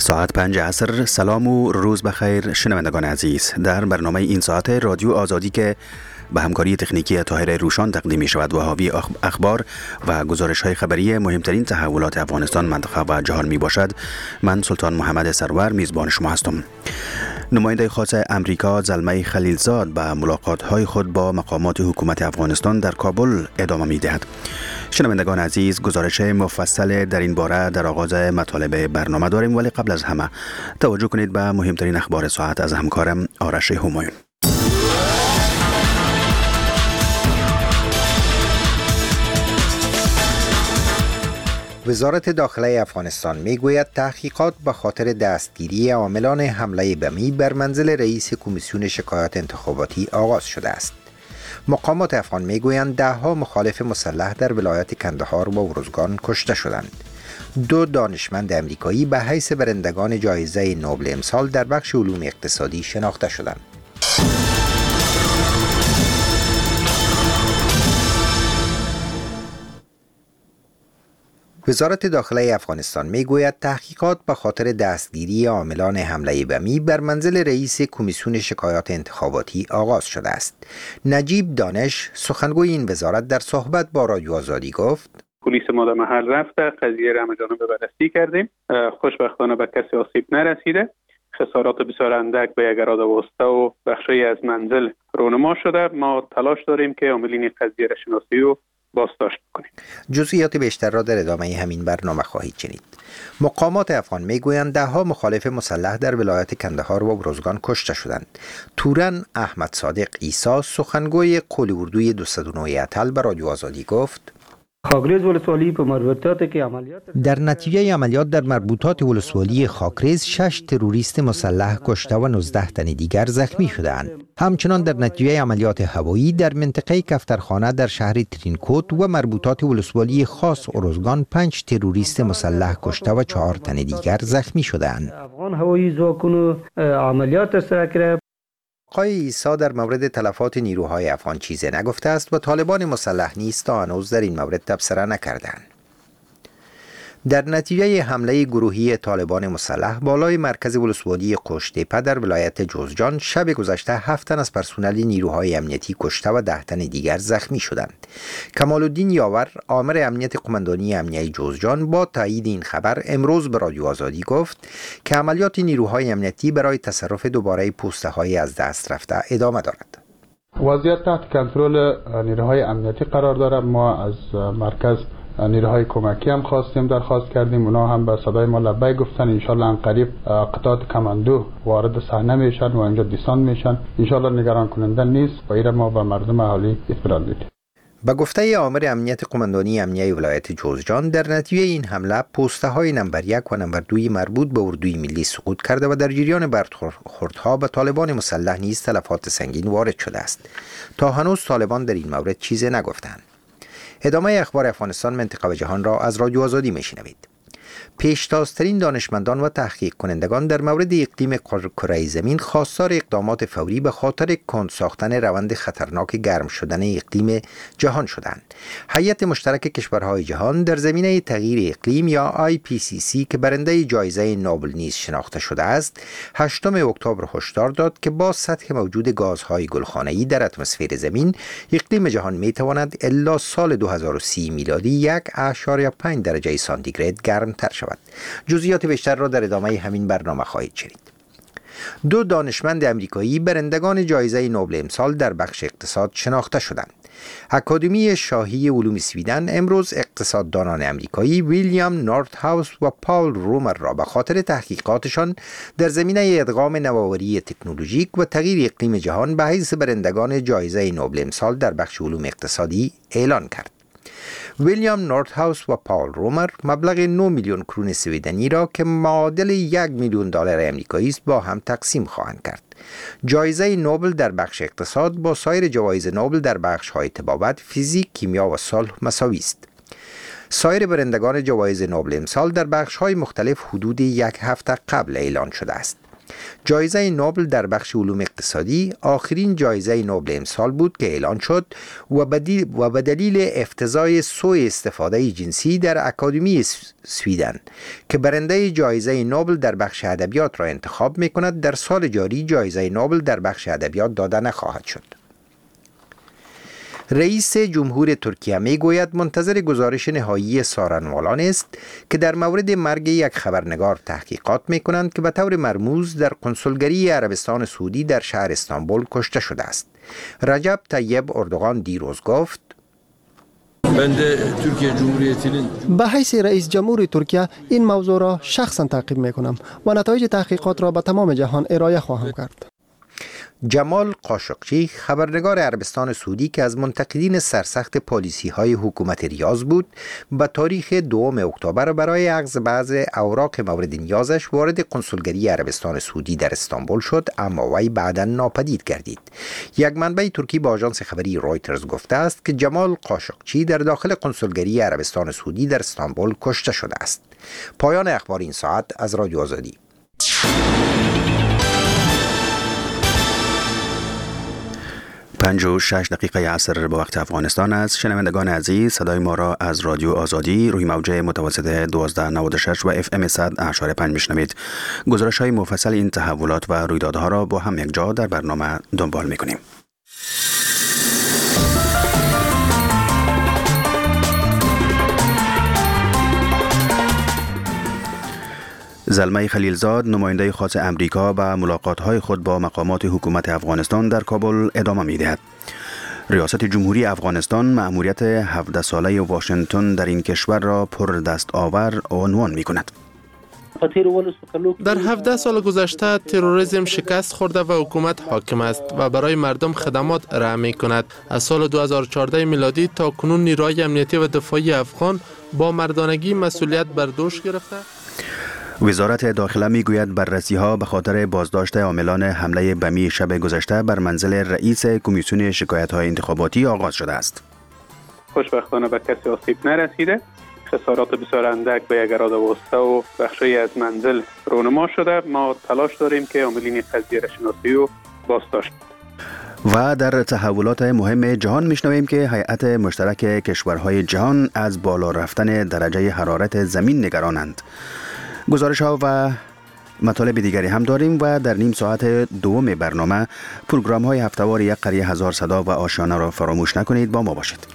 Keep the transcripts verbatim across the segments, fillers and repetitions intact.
ساعت پنج عصر. سلام و روز بخیر شنوندگان عزیز. در برنامه این ساعت رادیو آزادی که به همکاری تکنیکی طاهر روشان تقدیم می شود و حاوی اخبار و گزارش های خبری مهمترین تحولات افغانستان، منطقه و جهان می باشد، من سلطان محمد سرور میزبان شما هستم. نماینده خاص امریکا زلمه خلیلزاد به ملاقات های خود با مقامات حکومت افغانستان در کابل ادامه می دهد. شنوندگان عزیز، گزارش مفصل در این باره در آغاز مطالب برنامه داریم، ولی قبل از همه توجه کنید به مهمترین اخبار ساعت از همکارم آرش همایون. وزارت داخله افغانستان میگوید تحقیقات به خاطر دستگیری عاملان حمله بمی بر منزل رئیس کمیسیون شکایات انتخاباتی آغاز شده است. مقامات افغان میگویند ده ها مخالف مسلح در ولایت کندهار و ارزگان کشته شدند. دو دانشمند امریکایی به حیث برندگان جایزه نوبل امسال در بخش علوم اقتصادی شناخته شدند. وزارت داخله افغانستان میگوید تحقیقات به خاطر دستگیری عاملان حمله بمی بر منزل رئیس کمیسیون شکایات انتخاباتی آغاز شده است. نجیب دانش، سخنگوی این وزارت، در صحبت با رادیو آزادی گفت: پلیس ما در محل رفته، قضیه را همگانه بررسی کردیم. خوشبختانه به کسی آسیب نرسیده. خسارات بسیار اندک به یک اراده واسطه و بخشی از منزل رونما شده. ما تلاش داریم که عاملین قضیه را شناسی و بازداشت کنیم. جزئیات بیشتر را در ادامه همین برنامه خواهید شنید. مقامات افغان میگویند ده ها مخالف مسلح در ولایت کندهار و ارزگان کشته شدند. تورن احمد صادق عیسی، سخنگوی قول اردوی دویست و نه اتل، به رادیو آزادی گفت: خاکریز ولسوالی په مربوطات کې عملیات در نتیجه عملیات در مربوطات ولسوالی خاکریز شش تروریست مسلح کشته و نوزده تن دیگر زخمی شدند. همچنان در نتیجه عملیات هوایی در منطقه کفترخانه در شهر ترینکوت و مربوطات ولسوالی خاص ارزگان پنج تروریست مسلح کشته و چهار تن دیگر زخمی شدند. افغان هوایی ځواکونو عملیات سره کړ. آقای عیسی در مورد تلفات نیروهای افغان چیزی نگفته است و طالبان مسلح نیز تا هنوز در این مورد تبصره نکردند. در نتیجه حمله گروهی طالبان مسلح بالای مرکز ولسوالی قشتیپه در ولایت جوزجان شب گذشته هفت تن از پرسنل نیروهای امنیتی کشته و ده تن دیگر زخمی شدند. کمال الدین یاور، آمر امنیت قماندانی امنیتی جوزجان، با تایید این خبر امروز به رادیو آزادی گفت که عملیات نیروهای امنیتی برای تصرف دوباره پوسته های از دست رفته ادامه دارد. وضعیت تحت کنترل نیروهای امنیتی قرار دارد. ما از مرکز نیروهای کمکی هم خواستیم، درخواست کردیم، اونا هم به صدای ما لبیک گفتن. انشالله ان قریب قطعات کماندو وارد صحنه میشن و اینجا دیسان میشن. انشالله نگران کننده نیست و ایره ما به مردم اهالی اطمینان میدیم. به گفته آمر امنیت قماندانی امنیتی ولایت جوزجان، در نتیجه این حمله پوسته های نمبر یک و نمبر دوی مربوط به اردوی ملی سقوط کرده و در جریان برخوردها به طالبان مسلح نیز تلفات سنگین وارد شده است. تا هنوز طالبان در این مورد چیزی نگفتند. ادامه اخبار افغانستان، منطقه و جهان را از رادیو آزادی میشنوید. پیشتازترین دانشمندان و تحقیق کنندگان در مورد اقلیم کره زمین خواستار اقدامات فوری به خاطر کند ساختن روند خطرناک گرم شدن اقلیم جهان شدند. هیئت مشترک کشورهای جهان در زمینه تغییر اقلیم یا آی پی سی سی که برنده جایزه نوبل نیز شناخته شده است، هشتم اکتبر هشدار داد که با سطح موجود گازهای گلخانه‌ای در اتمسفر زمین، اقلیم جهان میتواند الی سال دو هزار و سی میلادی یک اشاریه پنج درجه سانتیگراد گرمتر شود. جزئیات بیشتر را در ادامه همین برنامه خواهید شنید. دو دانشمند امریکایی برندگان جایزه نوبل امسال در بخش اقتصاد شناخته شدند. اکادمی شاهی علوم سویدن امروز اقتصاددانان امریکایی ویلیام نورتهاوس و پاول رومر را به خاطر تحقیقاتشان در زمینه ادغام نوآوری تکنولوژیک و تغییر اقلیم جهان به حیث برندگان جایزه نوبل امسال در بخش علوم اقتصادی اعلان کرد. ویلیام نورتهاوس و پاول رومر مبلغ نه میلیون کرون سویدنی را که معادل یک میلیون دلار آمریکایی است با هم تقسیم خواهند کرد. جایزه نوبل در بخش اقتصاد با سایر جوایز نوبل در بخش‌های طبابت، فیزیک، کیمیا و صلح مساوی است. سایر برندگان جوایز نوبل امسال در بخش‌های مختلف حدود یک هفته قبل اعلان شده است. جایزه نوبل در بخش علوم اقتصادی آخرین جایزه نوبل امسال بود که اعلان شد و به دلیل افتضاح سوء استفاده جنسی در اکادمی سویدن که برنده جایزه نوبل در بخش ادبیات را انتخاب می کند، در سال جاری جایزه نوبل در بخش ادبیات داده نخواهد شد. رئیس جمهور ترکیه می گوید منتظر گزارش نهایی سارنوالان است که در مورد مرگ یک خبرنگار تحقیقات می کنند که به طور مرموز در کنسولگری عربستان سعودی در شهر استانبول کشته شده است. رجب طیب اردوغان دیروز گفت: به حیث رئیس جمهور ترکیه این موضوع را شخصا تعقیب می کنم و نتایج تحقیقات را به تمام جهان ارائه خواهم کرد. جمال قاشقچی خبرنگار عربستان سعودی که از منتقدین سرسخت پالیسی های حکومت ریاض بود، به تاریخ دوم اکتبر برای اخذ بعض اوراق مورد نیازش وارد کنسولگری عربستان سعودی در استانبول شد، اما وی بعداً ناپدید گردید. یک منبع ترکی با آژانس خبری رویترز گفته است که جمال قاشقچی در داخل کنسولگری عربستان سعودی در استانبول کشته شده است. پایان اخبار این ساعت از رادیو آزادی. پنج و شش دقیقه عصر به وقت افغانستان است. شنوندگان عزیز، صدای ما را از رادیو آزادی روی موج متوسط دوازده نود و شش و اف ام صد اشاره پنج میشنوید. گزارش های مفصل این تحولات و رویدادها را با هم یک جا در برنامه دنبال میکنیم. زلمه خلیلزاد، نماینده خاص امریکا، به ملاقات‌های خود با مقامات حکومت افغانستان در کابل ادامه می‌دهد. ریاست جمهوری افغانستان مأموریت هفده ساله واشنگتن در این کشور را پر دست آور عنوان می‌کند. در هفده سال گذشته تروریسم شکست خورده و حکومت حاکم است و برای مردم خدمات ارائه می‌کند. از سال دو هزار و چهارده میلادی تا کنون نیروهای امنیتی و دفاعی افغان با مردانگی مسئولیت بر دوش گرفته. وزارت داخله میگوید بررسی‌ها به خاطر بازداشت عاملان حمله بمی شب گذشته بر منزل رئیس کمیسیون شکایت‌های انتخاباتی آغاز شده است. خوشبختانه به کسی آسیب نرسیده. خسارات بسیار اندک به یک اراده واسطه و بخشی از منزل رونما شده. ما تلاش داریم که عاملین قضیه را شناسی و بازداشت. و در تحولات مهم جهان میشنویم که هیئت مشترک کشورهای جهان از بالا رفتن درجه حرارت زمین نگرانند. گزارش ها و مطالب دیگری هم داریم و در نیم ساعت دوم برنامه پروگرام های هفته‌وار یک قریه هزار صدا و آشیانه را فراموش نکنید. با ما باشید.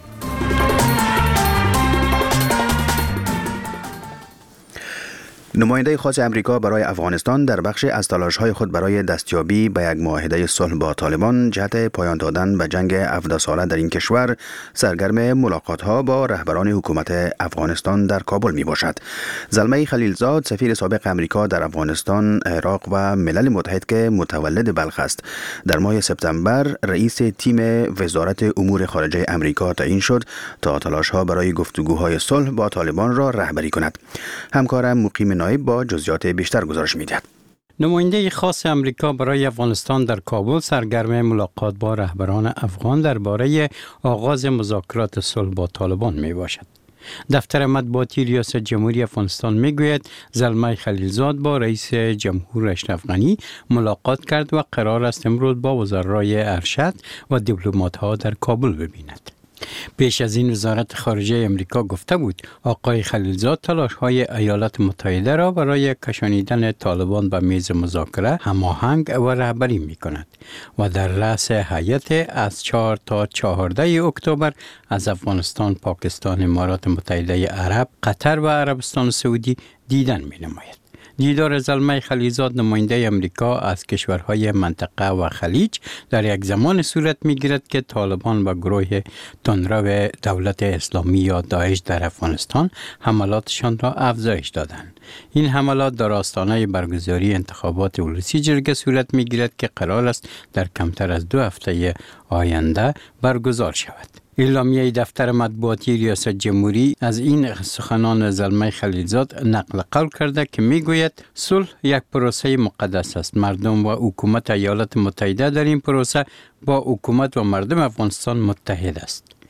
نماینده خاص امریکا برای افغانستان در بخش از تلاش‌های خود برای دستیابی به یک معاهده صلح با طالبان جهت پایان دادن به جنگ هفده ساله در این کشور سرگرم ملاقات‌ها با رهبران حکومت افغانستان در کابل میباشد. زلمه خلیلزاد، سفیر سابق امریکا در افغانستان، عراق و ملل متحد که متولد بلخ است، در ماه سپتامبر رئیس تیم وزارت امور خارجه امریکا تعیین شد تا تلاش‌ها برای گفتگوهای صلح با طالبان را رهبری کند. همکارم مقیم نایب با جزئیات بیشتر گزارش می‌دهد. نماینده خاص امریکا برای افغانستان در کابل سرگرم ملاقات با رهبران افغان درباره آغاز مذاکرات صلح با طالبان میباشد. دفتر مطبوعاتی ریاست جمهوری افغانستان میگوید زلمه خلیلزاد با رئیس جمهور اشرف غنی ملاقات کرد و قرار است امروز با وزرای ارشد و دیپلمات‌ها در کابل ببیند. پیش از این وزارت خارجه امریکا گفته بود آقای خلیلزاد تلاش‌های ایالات متحده را برای کشانیدن طالبان به میز مذاکره هماهنگ و رهبری می‌کند و در رأس هیئت از چهار تا چهارده اکتبر از افغانستان، پاکستان، امارات متحده عرب، قطر و عربستان سعودی دیدن می‌نماید. دیدار زلمه خلیلزاد نماینده امریکا از کشورهای منطقه و خلیج در یک زمان صورت می‌گیرد که طالبان و گروه تندرو دولت اسلامی یا داعش در افغانستان حملاتشان را افزایش دادند. این حملات در آستانه برگزاری انتخابات ولسی جرگه صورت می‌گیرد که قرار است در کمتر از دو هفته آینده برگزار شود. اعلامیه دفتر مطبوعاتی ریاست جمهوری از این سخنان زلمه خلیلزاد نقل قول کرده که میگوید صلح یک پروسه مقدس است. مردم و حکومت ایالات متحده در این پروسه با حکومت و مردم افغانستان متحد است.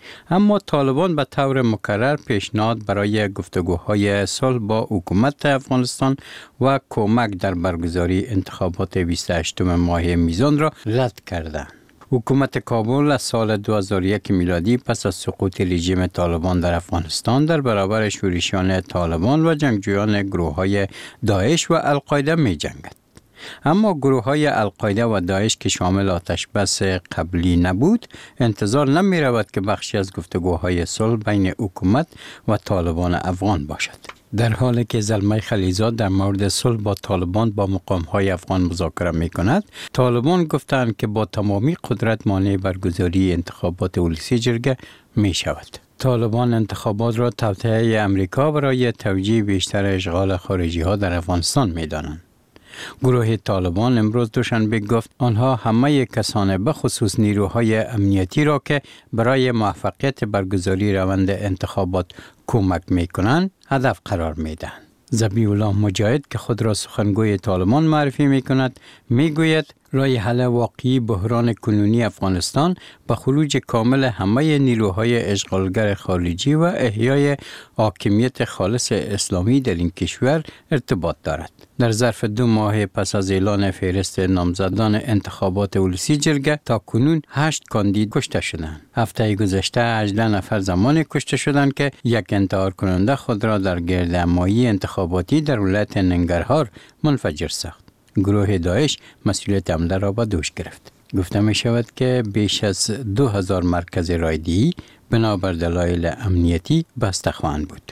اما طالبان به طور مکرر پیشنهاد برای گفتگوهای صلح با حکومت افغانستان و کمک در برگزاری انتخابات بیست و هشتم ماه میزان را رد کردند. حکومت کابل از سال دو هزار و یک میلادی پس از سقوط رژیم طالبان در افغانستان در برابر شورشیان طالبان و جنگجویان گروه‌های داعش و القاعده می جنگد. اما گروه‌های القاعده و داعش که شامل آتش بس قبلی نبود، انتظار نمی رود که بخشی از گفتگوهای صلح بین حکومت و طالبان افغان باشد. در حالی که زلمه خلیزاد در مورد صلح با طالبان با مقام‌های افغان مذاکره می‌کند، طالبان گفتند که با تمامی قدرت مانع برگزاری انتخابات ولسی جرگه می‌شود. طالبان انتخابات را توطئه امریکا برای توجیه بیشتر اشغال خارجی‌ها در افغانستان می‌دانند. گروه طالبان امروز دوشنبه گفت آنها همه کسان به خصوص نیروهای امنیتی را که برای موفقیت برگزاری روند انتخابات کمک میکنند هدف قرار میدن. ذبیح الله مجاهد که خود را سخنگوی طالبان معرفی میکند میگوید راه حل واقعی بحران کنونی افغانستان با خروج کامل همه نیروهای اشغالگر خارجی و احیای حاکمیت خالص اسلامی در این کشور ارتباط دارد. در ظرف دو ماه پس از اعلان فهرست نامزدان انتخابات ولسی جرگه تا کنون هشت کاندید کشته شدند. هفته گذشته هجده نفر زمان کشته شدند که یک انتحار کننده خود را در گردهمایی انتخاباتی در ولایت ننگرهار منفجر ساخت. گروه داعش مسئولیت حمله را به دوش گرفت. گفته می شود که بیش از دو هزار مرکز رایدهی بنابر دلایل امنیتی بسته خواهند بود.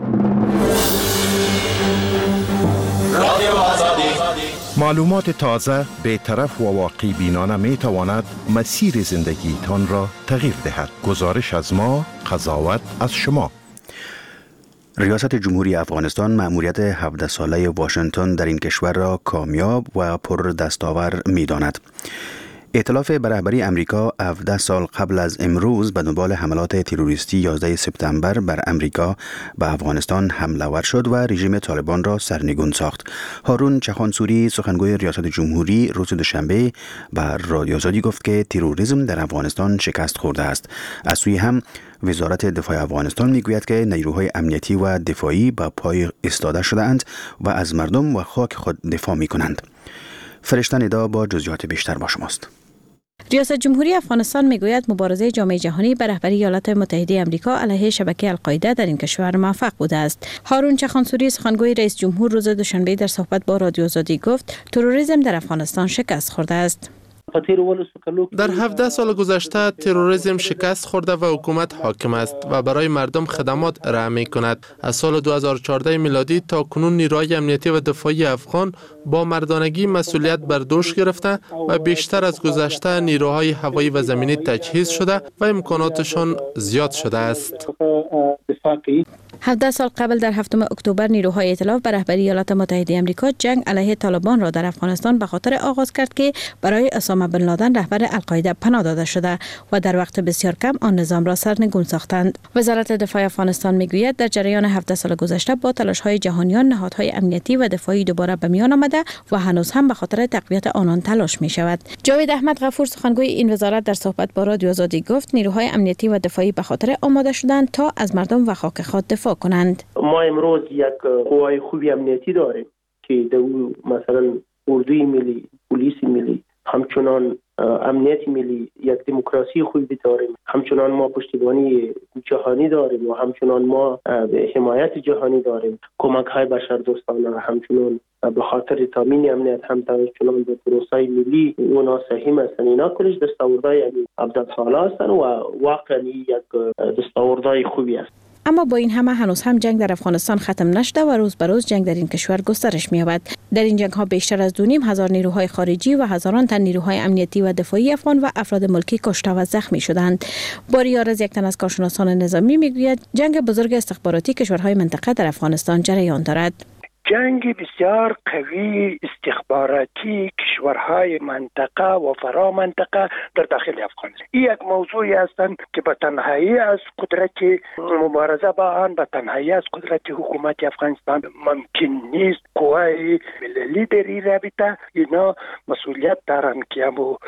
معلومات تازه، بی‌طرف و واقعی بینانه می تواند مسیر زندگی تان را تغییر دهد. گزارش از ما، قضاوت از شما. ریاست جمهوری افغانستان مأموریت هفده ساله واشنگتن در این کشور را کامیاب و پر دستاور می داند. ائتلاف به رهبری امریکا هفده سال قبل از امروز به دنبال حملات تروریستی یازده سپتامبر بر امریکا به افغانستان حمله ور شد و رژیم طالبان را سرنگون ساخت. هارون چخانسوری سخنگوی ریاست جمهوری روز دوشنبه به رادیو آزادی گفت که تروریسم در افغانستان شکست خورده است. از سوی هم وزارت دفاع افغانستان میگوید که نیروهای امنیتی و دفاعی به پای ایستاده شده‌اند و از مردم و خاک خود دفاع می‌کنند. فرشته ندا با جزئیات بیشتر با شماست. ریاست جمهوری افغانستان میگوید مبارزه جامعه جهانی به رهبری ایالات متحده آمریکا علیه شبکه القاعده در این کشور موفق بوده است. هارون چخانسوری سخنگوی رئیس جمهور روز دوشنبه در صحبت با رادیو آزادی گفت تروریسم در افغانستان شکست خورده است. در هفده سال گذشته تروریسم شکست خورده و حکومت حاکم است و برای مردم خدمات ارائه می کند. از سال دو هزار و چهارده میلادی تا کنون نیروهای امنیتی و دفاعی افغان با مردانگی مسئولیت بر دوش گرفته و بیشتر از گذشته نیروهای هوایی و زمینی تجهیز شده و امکاناتشان زیاد شده است. هفده سال قبل در هفتم اکتبر نیروهای ائتلاف به رهبری ایالات متحده آمریکا جنگ علیه طالبان را در افغانستان به خاطر آغاز کرد که برای اسامه بن لادن رهبر القاعده پناه داده شده و در وقت بسیار کم آن نظام را سرنگون ساختند. وزارت دفاع افغانستان میگوید در جریان هفده سال گذشته با تلاش‌های جهانیان نهادهای امنیتی و دفاعی دوباره به میان آمده و هنوز هم به خاطر تقویت آنان تلاش می شود. جاوید احمد غفور سخنگوی این وزارت در صحبت با رادیو آزادی گفت نیروهای امنیتی و دفاعی به خاطر آماده شدند تا از مردم و خاک خود دفاع کنند. ما امروز یک قوای خوبی امنیتی داریم که دو مثلا اردوی ملی، پلیس ملی، همچنان امنیت ملی، یک دموکراسی خوبی داریم، همچنان ما پشتیبانی جهانی داریم و همچنان ما حمایت جهانی داریم، کمک های بشردوستانه همچنان به خاطر تامین امنیت هم همچنان به پروسه ملی و ناسحیم هستند. اینا کلش دستاوردهای یعنی هفده ساله هستند و واقعا یک دستاوردهای خوبی است. اما با این همه هنوز هم جنگ در افغانستان ختم نشده و روز به روز جنگ در این کشور گسترش می‌یابد. در این جنگ ها بیشتر از دو نیم هزار نیروهای خارجی و هزاران تن نیروهای امنیتی و دفاعی افغان و افراد ملکی کشته و زخمی شدند. باریار از یک تن از کارشناسان نظامی میگوید جنگ بزرگ استخباراتی کشورهای منطقه در افغانستان جریان دارد. جنگ بسیار قوی استخباراتی کشورهای منطقه و فرا منطقه در داخل افغانستان این یک موضوعی هستند که به تنهایی از قدرت مبارزه با آن به تنهایی از قدرت حکومت افغانستان ممکن نیست. قوای ملی در این رابطه اینا مسئولیت دارند که امو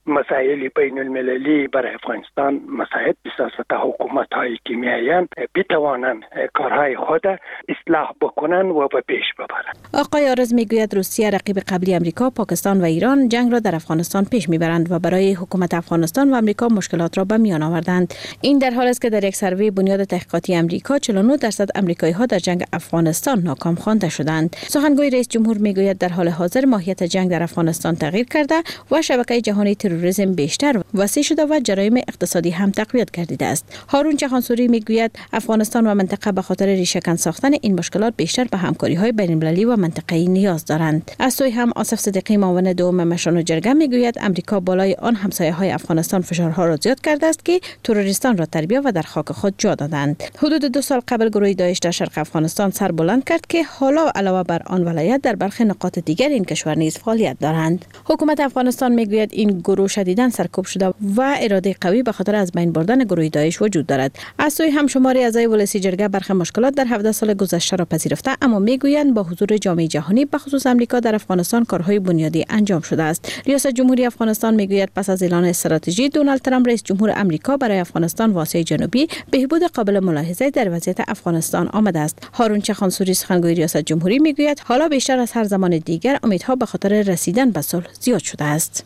مسائل بین المللی برای افغانستان مساعد بسازد، حکومت هایی که میآیند بتوانند کارهای خود اصلاح بکنند و به پیش ببرند. آقای آرز میگوید روسیه رقیب قبلی امریکا، پاکستان و ایران جنگ را در افغانستان پیش میبرند و برای حکومت افغانستان و امریکا مشکلات را به میان آوردند. این در حالی است که در یک سروی بنیاد تحقیقاتی امریکا چهل و نه درصد امریکایی ها در جنگ افغانستان ناکام خوانده شدند. سخنگوی رئیس جمهور میگوید در حال حاضر ماهیت جنگ در افغانستان تغییر کرده و شبکه جهانی تروریسم بیشتر وسیع شده و جرایم اقتصادی هم تقویت گردیده است. هارون چخانسوری میگوید افغانستان و منطقه به خاطر ریشه‌کن ساختن این مشکلات بیشتر به همکاری‌های بین‌المللی و منطقه‌ای نیاز دارند. از سوی هم آصف صدیقی معاون دوم مشران جرگه میگوید امریکا بالای آن همسایه‌های افغانستان فشارها را زیاد کرده است که تروریستان را تربیت و در خاک خود جا دادند. حدود دو سال قبل گروه داعش در شرق افغانستان سر بلند کرد که حالا علاوه بر آن ولایت در برخی نقاط دیگر این کشور نیز فعالیت دارند. حکومت افغانستان میگوید این گروه شدیداً سرکوب شده و اراده قوی به خاطر از بین بردن گروه داعش وجود دارد. از سوی هم شماری اعضای ولسی جرگه برخی مشکلات در هفده سال گذشته را پذیرفته، اما میگویند با حضور جامعه جهانی به خصوص آمریکا در افغانستان کارهای بنیادی انجام شده است. ریاست جمهوری افغانستان میگوید پس از اعلان استراتژی دونالد ترامپ رئیس جمهور آمریکا برای افغانستان و آسیای جنوبی بهبود قابل ملاحظه در وضعیت افغانستان آمده است. هارون چخانسوری سخنگوی ریاست جمهوری میگوید حالا بیشتر از هر زمان دیگر امیدها به خاطر رسیدن به صلح زیاد شده است.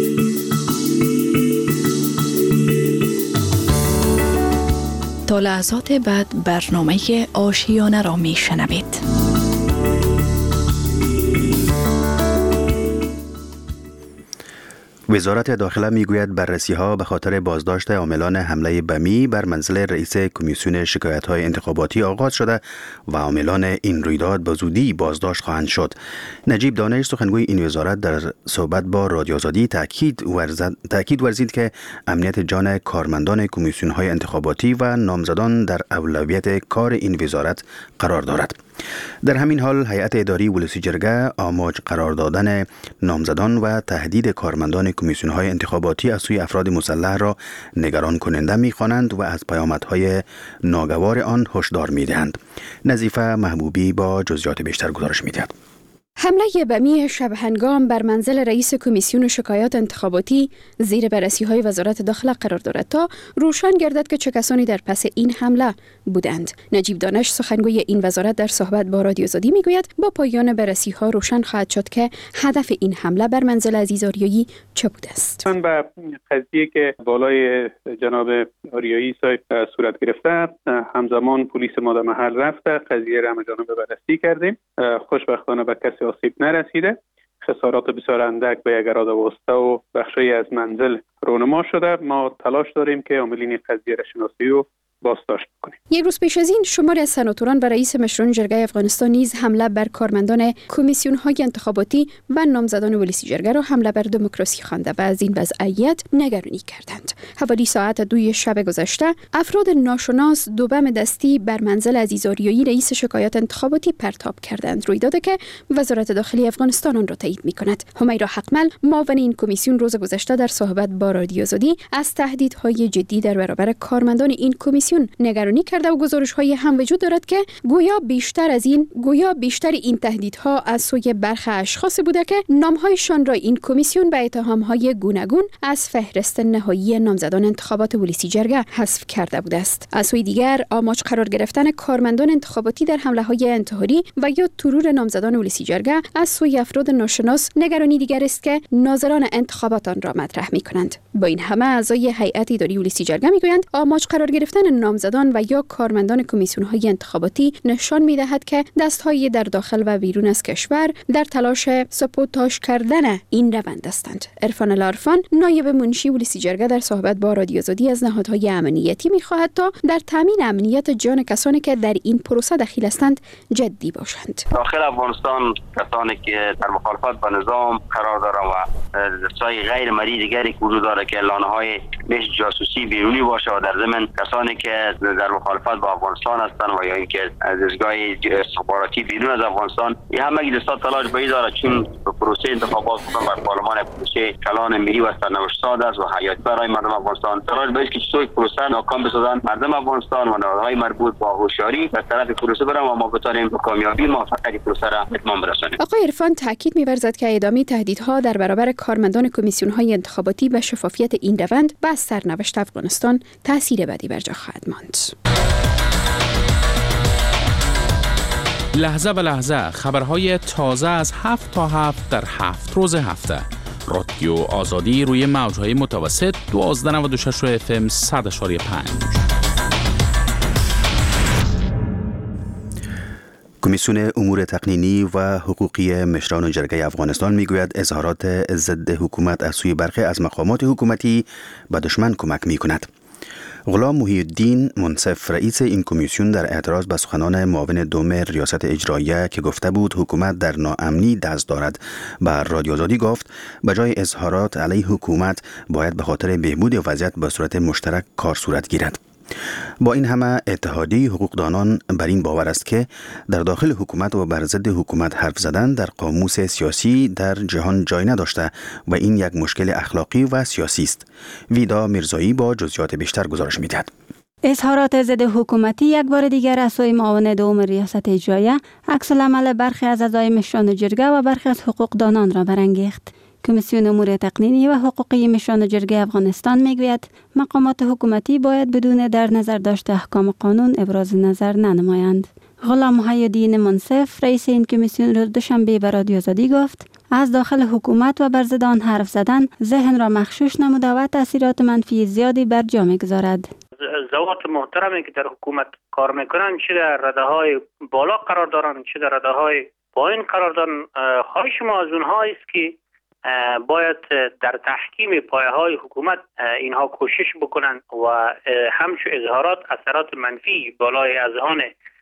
تا لحظات بعد برنامه آشیانه را می شنوید. وزارت داخله میگوید بررسی‌ها به خاطر بازداشت عاملان حمله بمی بر منزل رئیس کمیسیون شکایت‌های انتخاباتی آغاز شده و عاملان این رویداد به زودی بازداشت خواهند شد. نجیب دانش سخنگوی این وزارت در صحبت با رادیو آزادی تاکید ورزد تاکید ورزید که امنیت جان کارمندان کمیسیون‌های انتخاباتی و نامزدان در اولویت کار این وزارت قرار دارد. در همین حال هیئت اداری ولسی جرگه آماج قرار دادن نامزدان و تهدید کارمندان کمیسیون‌های انتخاباتی از سوی افراد مسلح را نگران کننده می‌خوانند و از پیامدهای ناگوار آن هشدار می‌دهند. نظیفه محبوبی با جزئیات بیشتر گزارش می‌دهد. حمله بمی شب هنگام بر منزل رئیس کمیسیون شکایات انتخاباتی زیر بررسی‌های وزارت داخله قرار دارد تا روشن گردد که چه کسانی در پس این حمله بودند. نجیب دانش سخنگوی این وزارت در صحبت با رادیو آزادی میگوید با پایان بررسی‌ها روشن خواهد شد که هدف این حمله بر منزل عزیز آریایی چه بوده است. من به قضیه که بالای جناب آریایی صاحب صورت گرفته همزمان پلیس ما در محل رفته قضیه را همگان به بررسی کردیم. خوشبختانه به کسی آسیب نرسیده. خسارات بسیار اندک به یک اراده واسطه و بخشی از منزل رونما شده. ما تلاش داریم که عاملین قضیه را شناسی و بازداشت کنیم. یک روز پیش از این شماری از سناتوران و رئیس مشران جرگه افغانستان نیز حمله بر کارمندان کمیسیون‌های انتخاباتی و نامزدان ولسی جرگه را حمله بر دموکراسی خوانده و از این وضعیت نگرانی کردند. حوالی ساعت دوی شب گذشته افراد ناشناس دو بم دستی بر منزل عزیز آریایی رئیس شکایات انتخاباتی پرتاب کردند. رویدادی که وزارت داخلی افغانستان آن را تایید می‌کند. همیرا حقمل معاون این کمیسیون روز گذشته در صحبت با رادیو آزادی از تهدیدهای جدی در برابر کارمندان این کمیسیون نگرانی کرده و گزارش‌های هم وجود دارد که گویا بیشتر از این گویا بیشتر این تهدیدها از سوی برخی اشخاص بوده که نام‌هایشان را این کمیسیون به اتهام‌های گوناگون از فهرست نهایی نامزدان انتخابات ولسی جرگه حذف کرده بوده است. از سوی دیگر آماج قرار گرفتن کارمندان انتخاباتی در حمله‌های انتحاری و یا ترور نامزدان ولسی جرگه از سوی افراد ناشناس نگرانی دیگر است که ناظران انتخابات آن را مطرح می‌کنند. با این همه اعضای هیئت اداری ولسی جرگه می‌گویند آماج قرار گرفتن نامزدان و یا کارمندان کمیسیون‌های انتخاباتی نشان می‌دهد که دست‌های در داخل و بیرون از کشور در تلاش ساپوتاژ کردن این روند هستند. عرفان العرفان نایب منشی ولسی جرگه در صحبت با رادیو آزادی از نهادهای امنیتی می‌خواهد تا در تامین امنیت جان کسانی که در این پروسه دخیل هستند جدی باشند. داخل افغانستان کسانی که در مخالفت با نظام قرار دارند و دست‌های غیر مری دیگری وجود داره که اعلان‌های بیش جاسوسی بیرونی باشه و در ضمن کسانی که که در مخالفت با افغانستان هستند و یا اینکه دستگاه استخباراتی بیرون از افغانستان، این همه دستا تلاش به داره چون پروسه انتخابات در پارلمان پروسه کلان ملی و سرنوشت ساز است و حیاتی برای مردم افغانستان. تلاش به که چطور پروسه ناکام بسازن، مردم افغانستان و نهادهای مربوط با هوشیاری در طرف پروسه برن و ما بتوانیم به کامیابی موفقیت پروسه را اتمام برسانیم. آقای عرفان تاکید می‌ورزد که ادامه تهدیدها در برابر کارمندان کمیسیون‌های انتخاباتی به شفافیت این روند و سرنوشت افغانستان تأثیر بدی بر جا خواهد ماند. لحظه به لحظه خبرهای تازه از هفت تا هفت در هفت روز هفته. رادیو آزادی روی موجهای متوسط دوازده و نود و شش اف ام صد و پنج. کمیسیون امور تقنینی و حقوقی مشران جرگه افغانستان میگوید اظهارات ضد حکومت از سوی برخی از مقامات حکومتی به دشمن کمک میکند. غلام محی الدین منصف رئیس این کمیسیون در اعتراض به سخنان معاون دوم ریاست اجراییه که گفته بود حکومت در ناامنی دست دارد به رادیو آزادی گفت به جای اظهارات علیه حکومت باید به خاطر بهبود وضعیت به صورت مشترک کار صورت گیرد. با این همه اتحادیه حقوقدانان بر این باور است که در داخل حکومت و بر ضد حکومت حرف زدن در قاموس سیاسی در جهان جای نداشته و این یک مشکل اخلاقی و سیاسی است. ویدا میرزایی با جزئیات بیشتر گزارش می‌دهد. اظهارات ضد حکومتی یک بار دیگر از سوی معاون دوم ریاست اجراییه عکس العمل برخی از اعضای مشران جرگه و برخی از حقوقدانان را برانگیخت. کمیسیون امور تقنینی و حقوقی مشران جرگه افغانستان میگوید مقامات حکومتی باید بدون در نظر داشت احکام قانون ابراز نظر ننمایند. غلام محی الدین منصف رئیس این کمیسیون روز دوشنبه به رادیو آزادی گفت از داخل حکومت و بر ضد آن حرف زدن ذهن را مغشوش نموده و تاثیرات منفی زیادی بر جا میگذارد. زوات محترمی که در حکومت کار میکنند چه در رده های بالا قرار دارند چه در رده های پایین قرار دارند، خواهش ما از اونها است که باید در تحکیم پایه های حکومت اینها کوشش بکنند و همچون اظهارات اثرات منفی بالای اذهان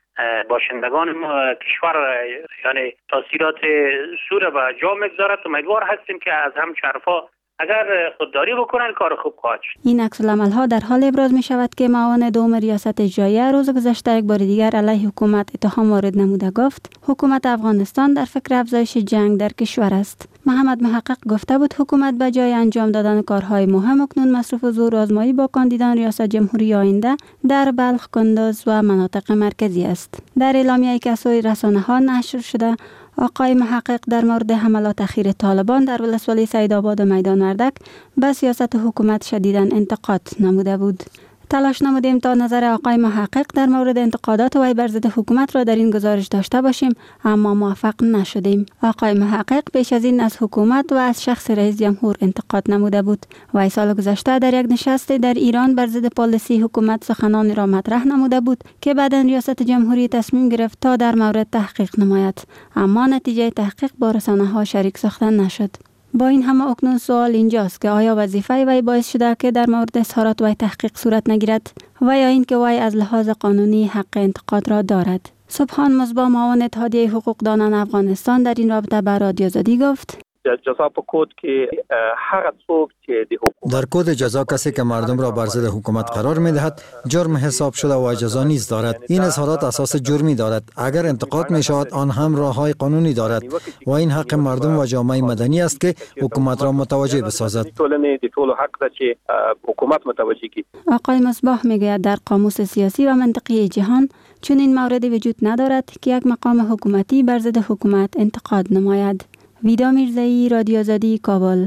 باشندگان کشور یعنی تاثیرات سوره و جا میگذارد. امیدوار هستیم که از همچون حرفا اگر خودداری بکنن کار خوب خواهد شد. این عکس العمل ها در حال ابراز می شود که معاون دوم ریاست اجراییه روز گذشته یک بار دیگر علیه حکومت اتهام وارد نموده گفت حکومت افغانستان در فکر افزایش جنگ در کشور است. محمد محقق گفته بود حکومت به جای انجام دادن کارهای مهم اکنون مصروف زور آزمایی با کاندیدان ریاست جمهوری آینده در بلخ، کندوز و مناطق مرکزی است. در اعلامیه‌ای که از سوی رسانه‌ها نشر شده آقای محقق در مورد حملات اخیر طالبان در ولسوالی سیدآباد و میدان وردک به سیاست حکومت شدیداً انتقاد نموده بود. تلاش نمودیم تا نظر آقای محقق در مورد انتقادات وی بر ضد حکومت را در این گزارش داشته باشیم اما موفق نشدیم. آقای محقق پیش از این از حکومت و از شخص رئیس جمهور انتقاد نموده بود. وی سال گذشته در یک نشست در ایران بر ضد پالیسی حکومت سخنانی را مطرح نموده بود که بعداً ریاست جمهوری تصمیم گرفت تا در مورد تحقیق نماید، اما نتیجه تحقیق با رسانه‌ها شریک ساختن نشد. با این همه اکنون سوال اینجاست که آیا وظیفه وی باعث شده که در مورد اظهارات وی تحقیق صورت نگیرد و یا اینکه وی از لحاظ قانونی حق انتقاد را دارد؟ سبحان مصباح معاون اتحادیه حقوقدانان افغانستان در این رابطه به رادیو آزادی گفت جزا په کود کې هغه څوک چې د حکومت در کد جزا کسی که مردم را بر ضد حکومت قرار می‌دهد جرم حساب شده و جزا نیز دارد. این اظهارات اساس جرمی دارد. اگر انتقاد می‌شود آن هم راه‌های قانونی دارد و این حق مردم و جامعه مدنی است که حکومت را متوجه بسازد. ټولنې د ټولو حق ده چې حکومت متوجه کړي. آقای مصباح میگوید در قاموس سیاسی و منطقی جهان چون این موردی وجود ندارد که یک مقام حکومتی بر ضد حکومت انتقاد نماید. ویدا میرزایی، رادیو آزادی، کابل.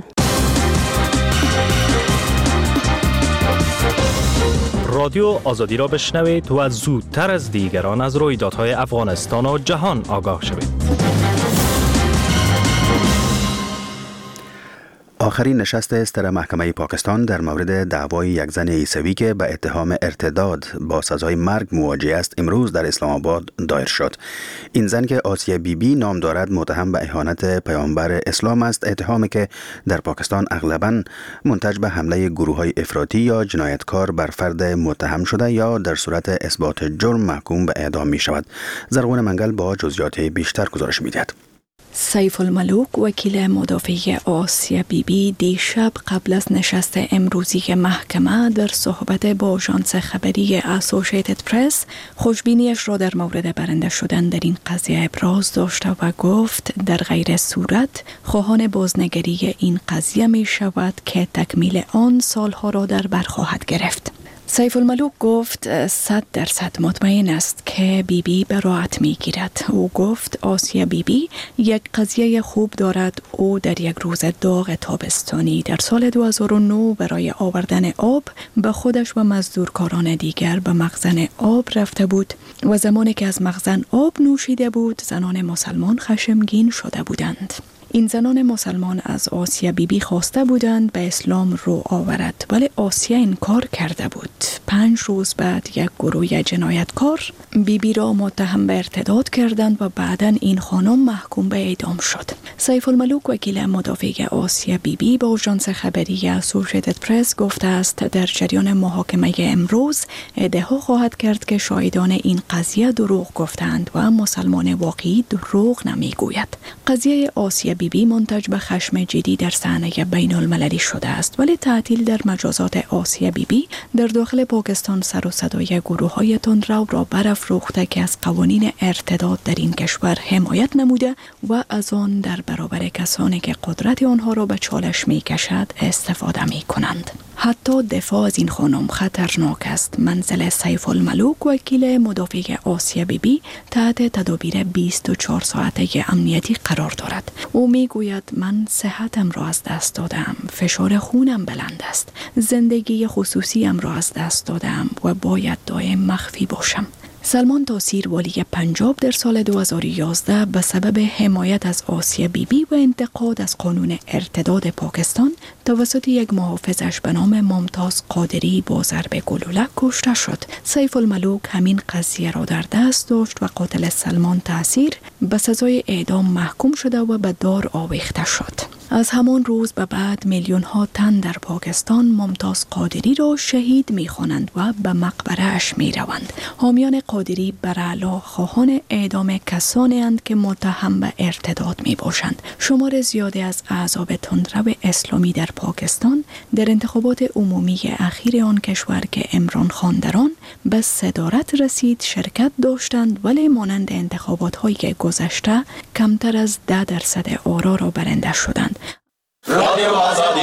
رادیو آزادی را بشنوید و زودتر از دیگران از رویدادهای افغانستان و جهان آگاه شوید. آخرین نشست استر محکمه پاکستان در مورد دعوای یک زن عیسوی که به اتهام ارتداد با سزای مرگ مواجه است امروز در اسلام آباد دایر شد. این زن که آسیه بی بی نام دارد متهم به اهانت پیامبر اسلام است، اتهامی که در پاکستان اغلباً منتج به حمله گروه‌های افراطی یا جنایتکار بر فرد متهم شده یا در صورت اثبات جرم محکوم به اعدام می شود. زرغون منگل با جزئیات بیشتر گزارش می‌دهد. سیف الملوک وکیل مدافع آسیا بیبی دیشب قبل از نشست امروزی محکمه در صحبت با آژانس خبری اسوسییتد پرس خوشبینیش را در مورد برنده شدن در این قضیه ابراز داشت و گفت در غیر صورت خواهان بازنگری این قضیه می شود که تکمیل آن سالها را در بر خواهد گرفت. سیف الملوک گفت صد درصد مطمئن است که بیبی بی براعت می گیرد. او گفت آسیا بیبی بی یک قضیه خوب دارد. او در یک روز داغ تابستانی در سال دو هزار و نه برای آوردن آب به خودش و مزدورکاران دیگر به مخزن آب رفته بود و زمانی که از مخزن آب نوشیده بود زنان مسلمان خشمگین شده بودند. این زنان مسلمان از آسیا بیبی خواسته بودند به اسلام رو آورد، ولی آسیا انکار کرده بود. پنج روز بعد یک گروه جنایتکار بیبی را متهم به ارتداد کردند و بعداً این خانم محکوم به اعدام شد. سیف الملوک وکیل مدافع آسیا بیبی با آژانس خبری اسوسییتد پرس گفته است در جریان محاکمه امروز ادعا خواهد کرد که شاهدان این قضیه دروغ گفتند و مسلمان واقعی دروغ نمیگوید. قضیه آسیا بیبی بی منتج به خشم جدی در صحنه بین المللی شده است، ولی تعطیل در مجازات آسیا بیبی بی در داخل پاکستان سر و صدای گروه های تندرو را برافروخته که از قوانین ارتداد در این کشور حمایت نموده و از آن در برابر کسانی که قدرت آنها را به چالش می کشد استفاده می کنند. حتی دفاع از این خانم خطرناک است. منزل سیف الملوک وکیل مدافع آسیا بیبی بی تحت تدابیر بیست و چهار ساعته امنیتی قرار دارد. او می گوید من صحتم را از دست دادم، فشار خونم بلند است، زندگی خصوصیم را از دست دادم و باید دائم مخفی باشم. سلمان تاثیر والی پنجاب در سال دو هزار و یازده به سبب حمایت از آسیا بیبی بی و انتقاد از قانون ارتداد پاکستان توسط یک محافظش به نام ممتاز قادری با ضرب گلوله کشته شد. سیف الملوک همین قضیه را در دست داشت و قاتل سلمان تاثیر به سزای اعدام محکوم شده و به دار آویخته شد. از همان روز به بعد میلیون ها تن در پاکستان ممتاز قادری را شهید می خوانند و به مقبره اش می روند. حامیان قادری برعلا خواهان اعدام کسانی اند که متهم به ارتداد می باشند. شمار زیادی از احزاب تندرو اسلامی در پاکستان در انتخابات عمومی اخیر آن کشور که عمران خان در آن به صدارت رسید شرکت داشتند، ولی مانند انتخابات های گذشته کمتر از ده درصد آرا را برنده شدند. رادیو آزادی.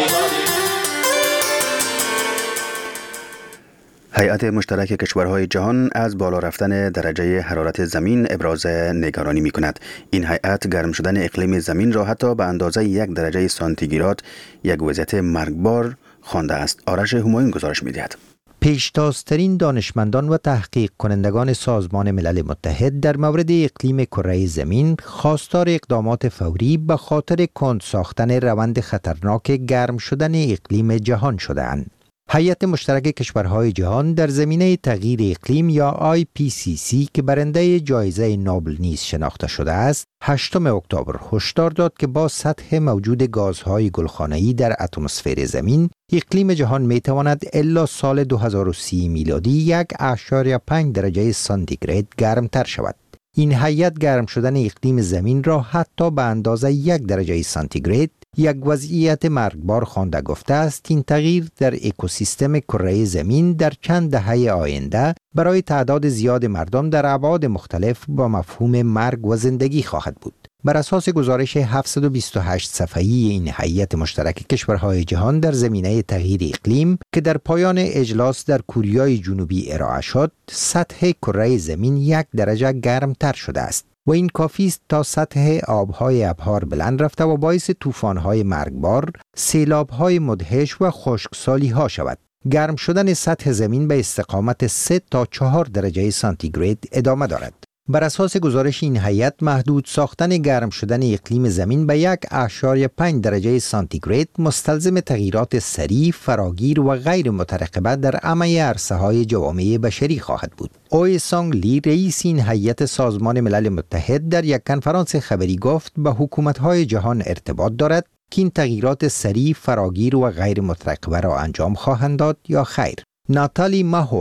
هیئت مشترک کشورهای جهان از بالا رفتن درجه حرارت زمین ابراز نگرانی می کند. این هیئت گرم شدن اقلیم زمین را حتی به اندازه یک درجه سانتیگراد یک وضعیت مرگبار خوانده است. آرش همایون گزارش می دهد. پیشتازترین دانشمندان و تحقیق کنندگان سازمان ملل متحد در مورد اقلیم کره زمین خواستار اقدامات فوری به خاطر کند ساختن روند خطرناک گرم شدن اقلیم جهان شده‌اند. هیئت مشترک کشورهای جهان در زمینه تغییر اقلیم یا آی پی سی سی که برنده جایزه نوبل نیز شناخته شده است، هشتم اکتبر هشدار داد که با سطح موجود گازهای گلخانه‌ای در اتمسفر زمین، اقلیم جهان میتواند الا سال دو هزار و سی میلادی یک اشاریه پنج درجه سانتیگراد گرمتر شود. این هیئت گرم شدن اقلیم زمین را حتی به اندازه یک درجه سانتیگراد یک وضعیت مرگبار خوانده گفته است. این تغییر در اکوسیستم کره زمین در چند دهه آینده برای تعداد زیاد مردم در ابعاد مختلف با مفهوم مرگ و زندگی خواهد بود. بر اساس گزارش هفتصد و بیست و هشت صفحه‌ای این هیئت مشترک کشورهای جهان در زمینه تغییر اقلیم که در پایان اجلاس در کوریای جنوبی ارائه شد، سطح کره زمین یک درجه گرمتر شده است و این کافی است تا سطح آبهای ابحار بلند رفته و باعث طوفان‌های مرگبار، سیلاب‌های مدهش و خشکسالی‌ها شود. گرم شدن سطح زمین به استقامت سه تا چهار درجه سانتیگراد ادامه دارد. بر اساس گزارش این هیئت، محدود ساختن گرم شدن اقلیم زمین به یک اشاریه پنج درجه سانتیگراد مستلزم تغییرات سریع، فراگیر و غیر مترقبه در همه عرصه‌های جوامع بشری خواهد بود. اوی سانگ لی، رئیس این هیئت سازمان ملل متحد، در یک کنفرانس خبری گفت به حکومت‌های جهان ارتباط دارد که این تغییرات سریع، فراگیر و غیر مترقبه را انجام خواهند داد یا خیر. ناتالی ماهوال،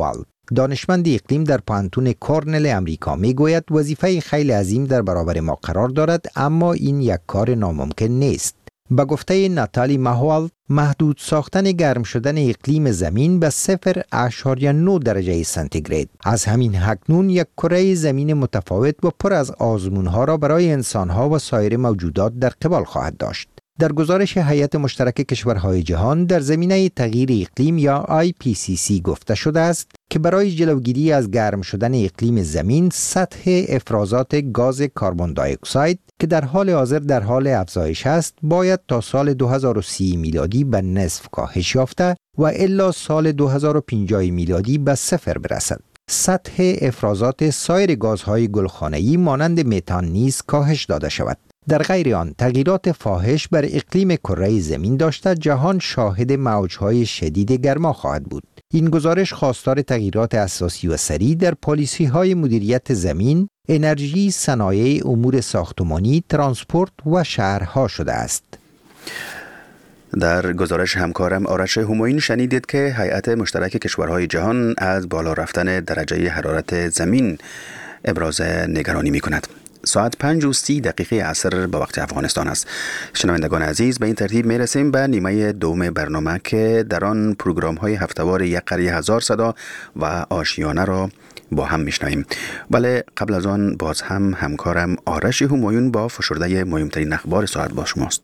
دانشمند اقلیم در پانتون کورنل امریکا میگوید وظیفه خیلی عظیم در برابر ما قرار دارد، اما این یک کار ناممکن نیست. به گفته ناتالی ماهوال، محدود ساختن گرم شدن اقلیم زمین به صفر اشاریه نه درجه سانتیگراد از همین اکنون یک کره زمین متفاوت و پر از آزمونها را برای انسانها و سایر موجودات در قبال خواهد داشت. در گزارش هیئت مشترک کشورهای جهان در زمینه تغییر اقلیم یا آی پی سی سی گفته شده است که برای جلوگیری از گرم شدن اقلیم زمین سطح افرازات گاز کربن دی اکساید که در حال حاضر در حال افزایش است باید تا سال دو هزار و سی میلادی به نصف کاهش یافته و الا سال دو هزار و پنجاه میلادی به صفر برسد. سطح افرازات سایر گازهای گلخانه‌ای مانند متان نیز کاهش داده شود. در غیر آن تغییرات فاحش بر اقلیم کره زمین داشته جهان شاهد موجهای شدید گرما خواهد بود. این گزارش خواستار تغییرات اساسی و سریع در پالیسی‌های مدیریت زمین، انرژی، صنایع، امور ساختمانی، ترانسپورت و شهرها شده است. در گزارش همکارم آرش همایون شنیدید که هیئت مشترک کشورهای جهان از بالا رفتن درجه حرارت زمین ابراز نگرانی می کند. ساعت پنج و سی دقیقه عصر به وقت افغانستان است. شنوندگان عزیز، به این ترتیب می رسیم به نیمه دوم برنامه که در آن پروگرام های هفته‌وار یک قریه هزار صدا و آشیانه را با هم میشنویم. ولی قبل از آن باز هم همکارم آرش همایون با فشرده مهمترین اخبار ساعت با شماست.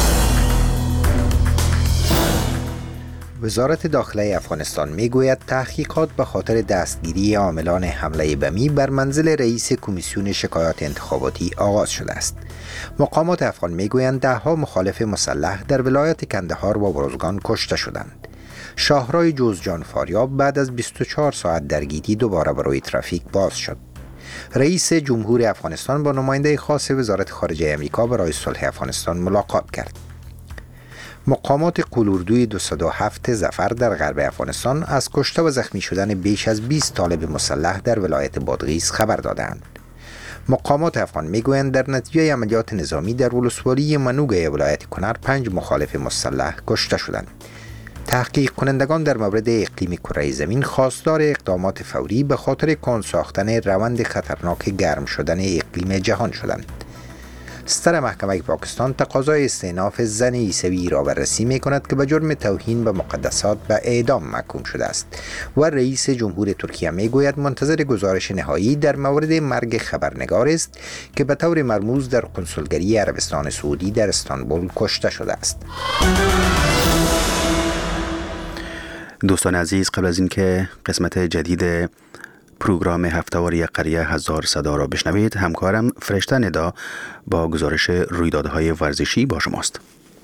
وزارت داخله افغانستان میگوید تحقیقات به خاطر دستگیری عاملان حمله بمی بر منزل رئیس کمیسیون شکایات انتخاباتی آغاز شده است. مقامات افغان میگویند ده‌ها مخالف مسلح در ولایت کندهار و ورزگان کشته شدند. شاهراه جوزجان فاریاب بعد از بیست و چهار ساعت درگیری دوباره برای ترافیک باز شد. رئیس جمهور افغانستان با نماینده خاص وزارت خارجه آمریکا برای صلح افغانستان ملاقات کرد. مقامات قلوردوی دویست و هفت ظفر در غرب افغانستان از کشته و زخمی شدن بیش از بیست طالب مسلح در ولایت بادغیس خبر دادند. مقامات افغان میگویند در نتیجه عملیات نظامی در ولسوالی منوگه ولایت کنر پنج مخالف مسلح کشته شدند. تحقیق کنندگان در مورد اقلیم کره زمین خواستار اقدامات فوری به خاطر کند ساختن روند خطرناک گرم شدن اقلیم جهان شدند. ستر محکمه پاکستان تقاضای استئناف زن عیسوی را بررسی می کند که به جرم توهین به مقدسات به اعدام محکوم شده است و رئیس جمهور ترکیه می گوید منتظر گزارش نهایی در مورد مرگ خبرنگار است که به طور مرموز در کنسولگری عربستان سعودی در استانبول کشته شده است. دوستان عزیز، قبل از اینکه قسمت جدید پروگرام هفته‌وار یک قریه هزار صدا را بشنوید، همکارم فرشته ندا با گزارش رویدادهای ورزشی با شماست.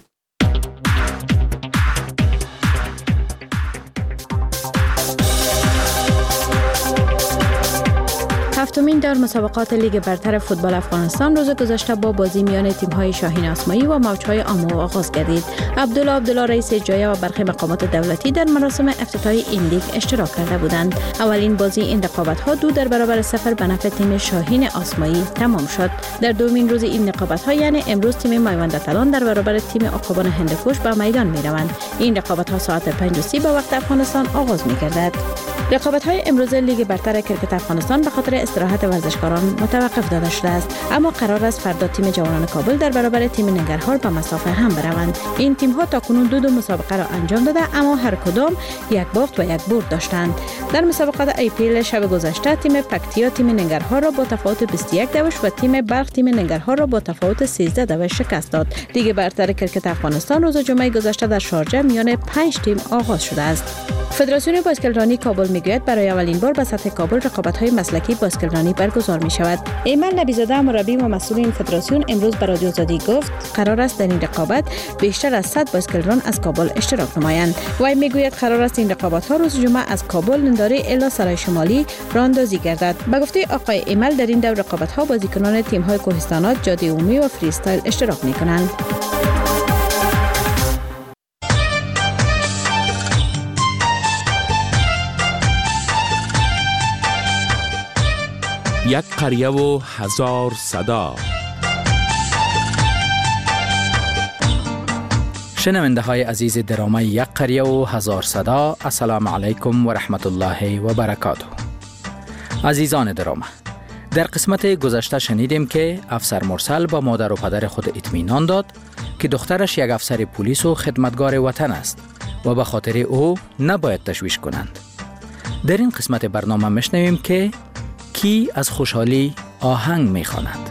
هفتمین دور مسابقات لیگ برتر فوتبال افغانستان روز گذشته با بازی میان تیم‌های شاهین آسمایی و موج‌های آمو آغاز گردید. عبدالله عبدالله رئیس اجرایی و برخی مقامات دولتی در مراسم افتتاحی این لیگ اشتراک کرده بودند. اولین بازی این رقابت‌ها دو در برابر صفر به نفع تیم شاهین آسمایی تمام شد. در دومین روز این رقابت‌ها یعنی امروز تیم میوند تلان در برابر تیم عقابان هندوکش به میدان می‌روند. این رقابت‌ها ساعت پنج و سی به وقت افغانستان آغاز می‌گردد. رقابت‌های امروز لیگ برتر کرکت افغانستان به خاطر استراحت ورزشکاران متوقف داده شده است، اما قرار است فردا تیم جوانان کابل در برابر تیم ننگرهار به مسافه هم بروند. این تیم‌ها تاکنون دو دو مسابقه را انجام داده، اما هر کدام یک باخت و یک برد داشتند. در مسابقات ای پی ال شب گذشته تیم پکتیا تیم ننگرهار را با تفاوت بیست و یک دوش و تیم بلخ تیم ننگرهار را با تفاوت سیزده دوش شکست داد. لیگ برتر کرکت افغانستان روز جمعه گذشته در شارجه میان پنج تیم آغاز شده است. فدراسیون باسکتبال کابل میگوید برای اولین بار به سطح کابل رقابت‌های مسلکی باسکتبال برگزار می شود. ایمن نبیزاده مربی و مسئول این فدراسیون امروز به رادیو آزادی گفت قرار است در این رقابت بیشتر از صد باسکتبالران از کابل اشتراک نمایند. وی میگوید قرار است این رقابت‌ها روز جمعه از کابل، ننداره الی سرای شمالی راندازی گردد. به گفته آقای ایمل در این دور رقابت‌ها بازیکنان تیم‌های کوهستانات، جاده عمومی و فری استایل اشتراک می‌کنند. یک قریه و هزار صدا. شنونده های عزیز درامه یک قریه و هزار صدا، السلام علیکم و رحمت الله و برکاته. عزیزان درامه، در قسمت گذشته شنیدیم که افسر مرسل با مادر و پدر خود اطمینان داد که دخترش یک افسر پلیس و خدمتگار وطن است و به خاطر او نباید تشویش کنند. در این قسمت برنامه میشنویم که کی از خوشحالی آهنگ میخواند.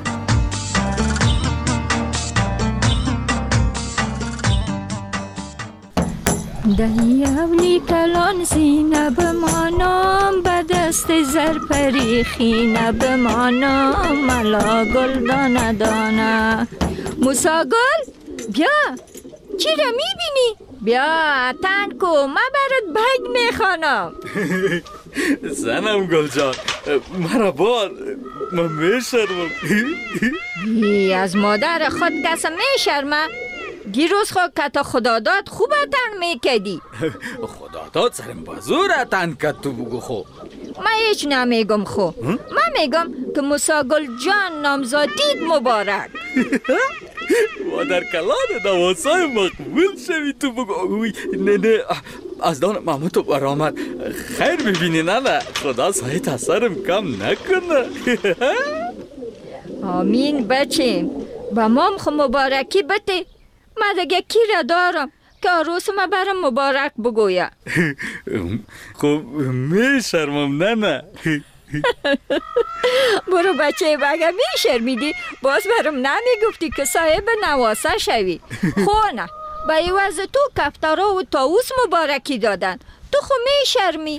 دهیونی کلان زینه بمانم، به دست زرپری خینه بمانم، ملا گل دانه دانه. موسا گل بیا، چی را میبینی؟ بیا تن کو، من برات بگ میخوانم. زنم گل جان، مرا بار، من میشرمم. از مادر خود کس میشرمه؟ دیروز خود که تا خدا داد خوب اتن میکدی. خدا داد سرم بازور اتن کد تو بگو خو. من هیچ نمیگم خو، من میگم که موسی گل جان نامزادیت مبارک. و در کلان نواسای مقبول شوی تو بگو. نه نه از دان محمود برآمد خیر ببینی. نه نه خدا سایت اثرم کم نکنه. آمین بچیم، با مام خو مبارکی بده. من دیگه کی را دارم که عروس ما برم مبارک بگویم. خب می شرمم. نه نه برو بچه، اگه می شرمیدی باز برم نمی گفتی که صاحب نواسه شوی. خو نه، به عوض تو کفتارا و طاووس مبارکی دادن، تو خو می شرمی.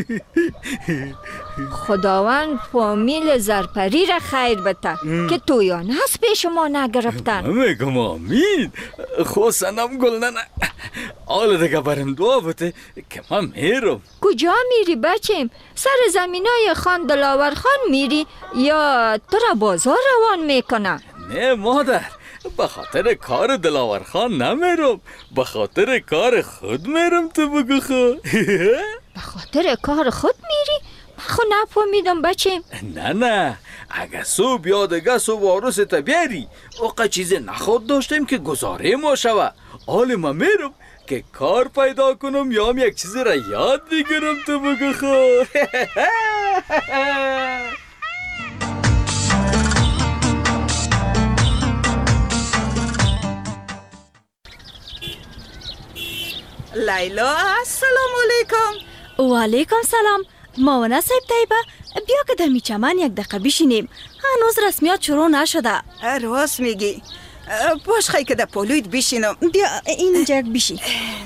خداوند فامیل زرپری را خیر بده که تویان هست پیش ما نگرفتن. میگم آمین. خو سنم گل. نه نه حالا دیگه برم دعا بده که من میرم. کجا میری بچیم؟ سر زمینای خان دلاور خان میری یا تو را بازار روان میکنه؟ نه مادر، به خاطر کار دلاور خان نمیرم، به خاطر کار خود میرم. تو بگو خو. به خاطر کار خود میری؟ من خو نفهمیدم بچیم. نه نه اگه سو بیاد اگه سو وارس تبیری اوقا چیز نخود داشتیم که گزاره ما شوه. حال ما میرم که کار پیدا کنم یا هم یک چیز را یاد بگیرم. تو بگو خو. لیلا السلام علیکم. و علیکم سلام. ماونه صاحب طیبه، بیا که در میچمن یک دقیقه بشینیم، هنوز رسمیات شروع نشده. راست میگی، باش خیلی که در پولوید بشینم. بیا اینجا بشین.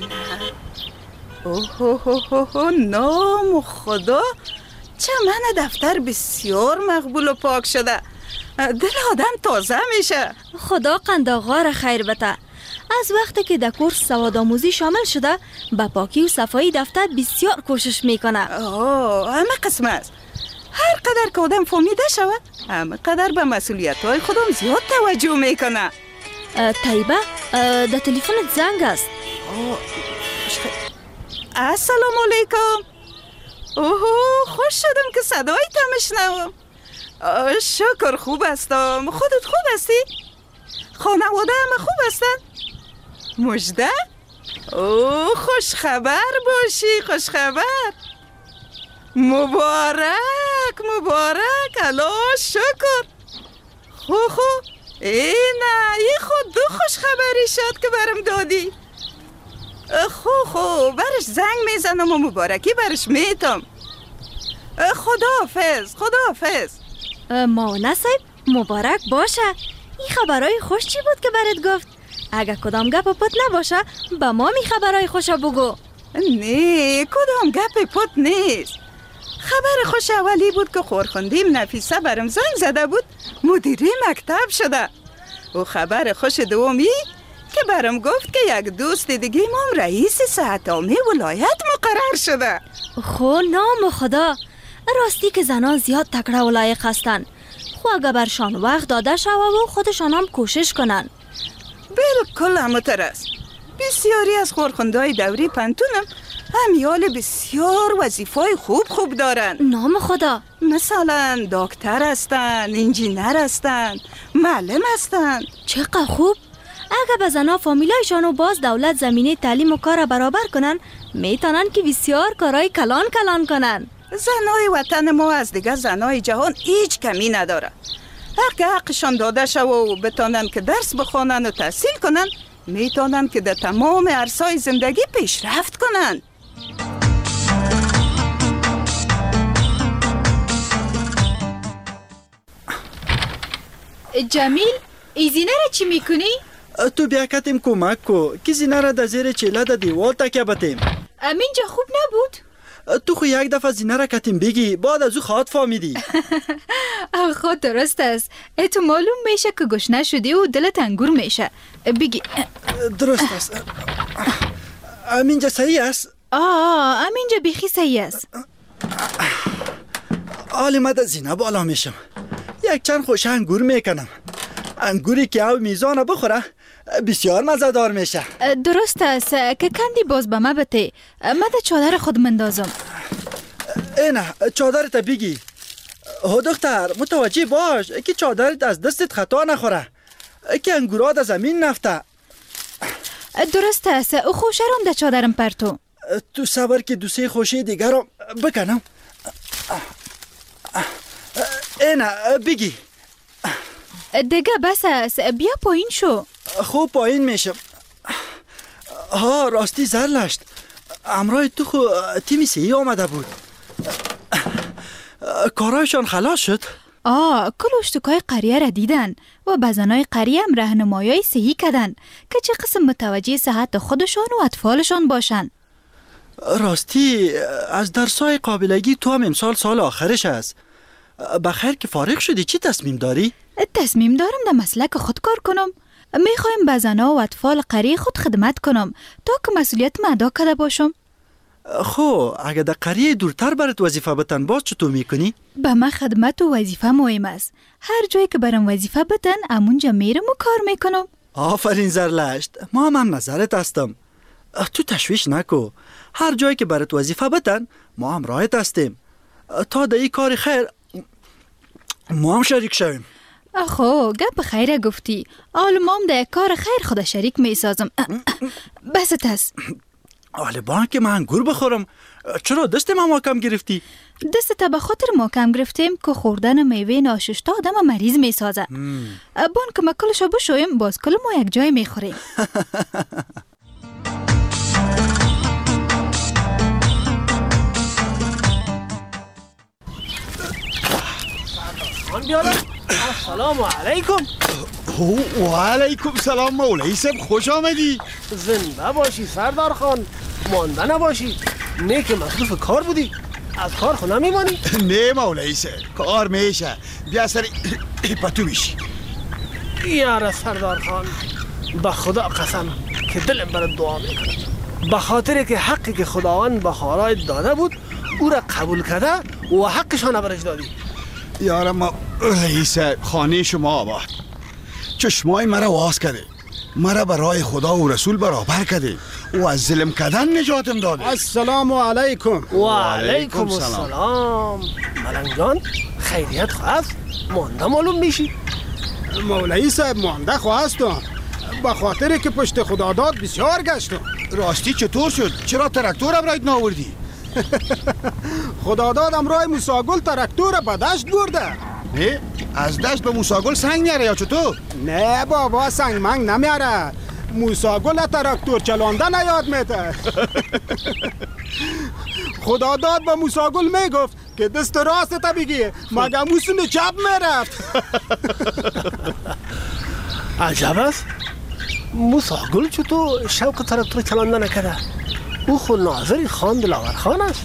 اوه اوه اوه نام خدا، چمن دفتر بسیار مقبول و پاک شده، دل آدم تازه میشه. خدا قند آقا را خیر بده. از وقتی که در کورس سوادآموزی شامل شده به پاکی و صفایی دفتر بسیار کوشش میکنه. آه همه قسم است. هر قدر که آدم فهمیده شود همه قدر به مسئولیت های خودم زیاد توجه میکنه. طیبه در تلفنت زنگ است. السلام علیکم. اوه خوش شدم که صدای تمشنوم. شکر خوب هستم. خودت خوب هستی؟ خانواده همه خوب هستن؟ مژده؟ اوه خوش خبر باشی. خوش خبر مبارک مبارک. الا شکر. خو خو ای نه ای خود دو خوش خبری شد که برم دادی. خو خو برش زنگ میزنم و مبارکی برش میتم. خداحافظ خداحافظ. ماونه صاحب مبارک باشه. این خبرهای خوش چی بود که برات گفت؟ اگه کدام گپ پت نباشه با ما می خبرهای خوش بگو. نه کدام گپ پت نیست. خبر خوش اولی بود که خورخوندیم نفیسه برم زنگ زده بود مدیره مکتب شده. و خبر خوش دومی که برم گفت که یک دوست دیگه مام رئیس صحت عامه ولایت مقرر شده. خو نام خدا، راستی که زنان زیاد تکړه و لایق هستن. خو اگه برشان وقت داده شوه و خودشان هم کوشش کنن. بالکل همونطور است. بسیاری از خورخوندهای دوری پنتونم همیال بسیار وظیفای خوب خوب دارن. نام خدا. مثلا دکتر هستن، انجینر هستن، معلم هستن. چقدر خوب. اگر به زنها فامیلایشان و باز دولت زمینه تعلیم و کار برابر کنن میتونن که بسیار کارهای کلان کلان کنن. زنای وطن ما از دیگه زنای جهان هیچ کمی نداره. اگه حقشان داده شو و بتانن که درس بخوانن و تحصیل کنن میتونن که در تمام عرصه‌های زندگی پیشرفت کنن. جمیل ایزینه را چی میکنی؟ تو بیا کتیم کمک کو که زینه را در زیر چیله در دیوال تکیه بتیم. امینجا خوب نبود؟ تو خو یک دفعه زینه را کتیم بگی بعد از او خواهد فهمیدی. خود درست است. تو معلوم میشه که گشنه شدی و دلت انگور میشه. بگی درست است. امینجا صحیح است؟ آه امینجا بیخی صحیح است. حالی من در زینه بالا میشم. یک چند خوش انگور میکنم. انگوری که او میزانه بخوره بسیار مزه‌دار میشه. درست است که کندی باز به ما بته. من در چادر خود مندازم. اینه چادرت بگی. هو دختر متوجه باش که چادرت از دستت خطا نخوره که انگورا در زمین نفته. درست است او خوشرم در چادرم پرتو. تو صبر که دو سه خوشه دیگر رو بکنم. اینه بگی. دیگه بس است بیا پایین شو. خوب پایین میشم. ها راستی زرلشت امرای تو خو تیمی سهی آمده بود. کارایشان خلاص شد؟ آه کل اشتکای قریه را دیدن و بزنای قریه هم رهنمایی صحیح کردن که چه قسم متوجه صحت خودشان و اطفالشان باشن. راستی از درسای قابلگی تو هم امسال سال آخرش است. بخیر که فارغ شدی چی تصمیم داری؟ تصمیم دارم در مسلک خود کار کنم. میخوایم به زنها و اطفال قریه خود خدمت کنم تا که مسئولیت ادا کرده باشم. خو اگه در قریه دورتر برات وظیفه بتن باز چطور میکنی؟ به من خدمت و وظیفه مهم است. هر جایی که برام وظیفه بتن امونجا میرم و کار میکنم. آفرین زرلشت ما هم, هم نظرت هستم. تو تشویش نکو. هر جایی که برات وظیفه بتن ما هم راحت هستیم تا در این کار خیر ما هم شریک شویم. خو گپ خیره گفتی. آل ما هم در کار خیر خود شریک می سازم. بست است. آل بان که من انگور بخورم چرا دست ما محکم گرفتی؟ دست تا به خاطر محکم گرفتیم که خوردن میوه ناشسته آدم مریض می سازه. بان که ما کلشو بشویم باز کل ما یک جای می خوریم. السلام علیکم. و علیکم سلام مولوی صاحب خوش آمدی. زنده باشی سردار خان. مانده نباشی. نه که مصروف کار بودی از کار خو نمیمانی؟ نه مولوی صاحب کار میشه بیا سر پتو میشی. یاره سردار خان به خدا قسم که دلم برات دعا میکنم به خاطر که حقی که خداوند به خارایت داده بود او را قبول کرده و حقشان برش دادی. یاره مولوی صاحب خانه شما آباد چشمای مرا واز کرده مرا برای خدا و رسول برابر کرده و از ظلم کردن نجاتم داده. السلام علیکم. و علیکم السلام. ملنگان خیریت خواست مانده معلوم میشی؟ مولوی صاحب مانده خواستم به خاطر که پشت خدا داد بسیار گشتم. راستی چطور شد؟ چرا ترکتورم رایت ناوردی؟ خدا دادم رای موساگل ترکتور به دشت برده. نه از دشت به موساگل سنگ میاره یا چطور؟ نه بابا سنگ منگ نمیاره موساگل ترکتور چلانده نیاد میده. خدا داد به موساگل میگفت که دست راست تا بگی مگه موسون چپ میرفت. عجب است موساگل چطور شوق ترکتور چلانده نکرده؟ او خود ناظر خان دلاور خان است.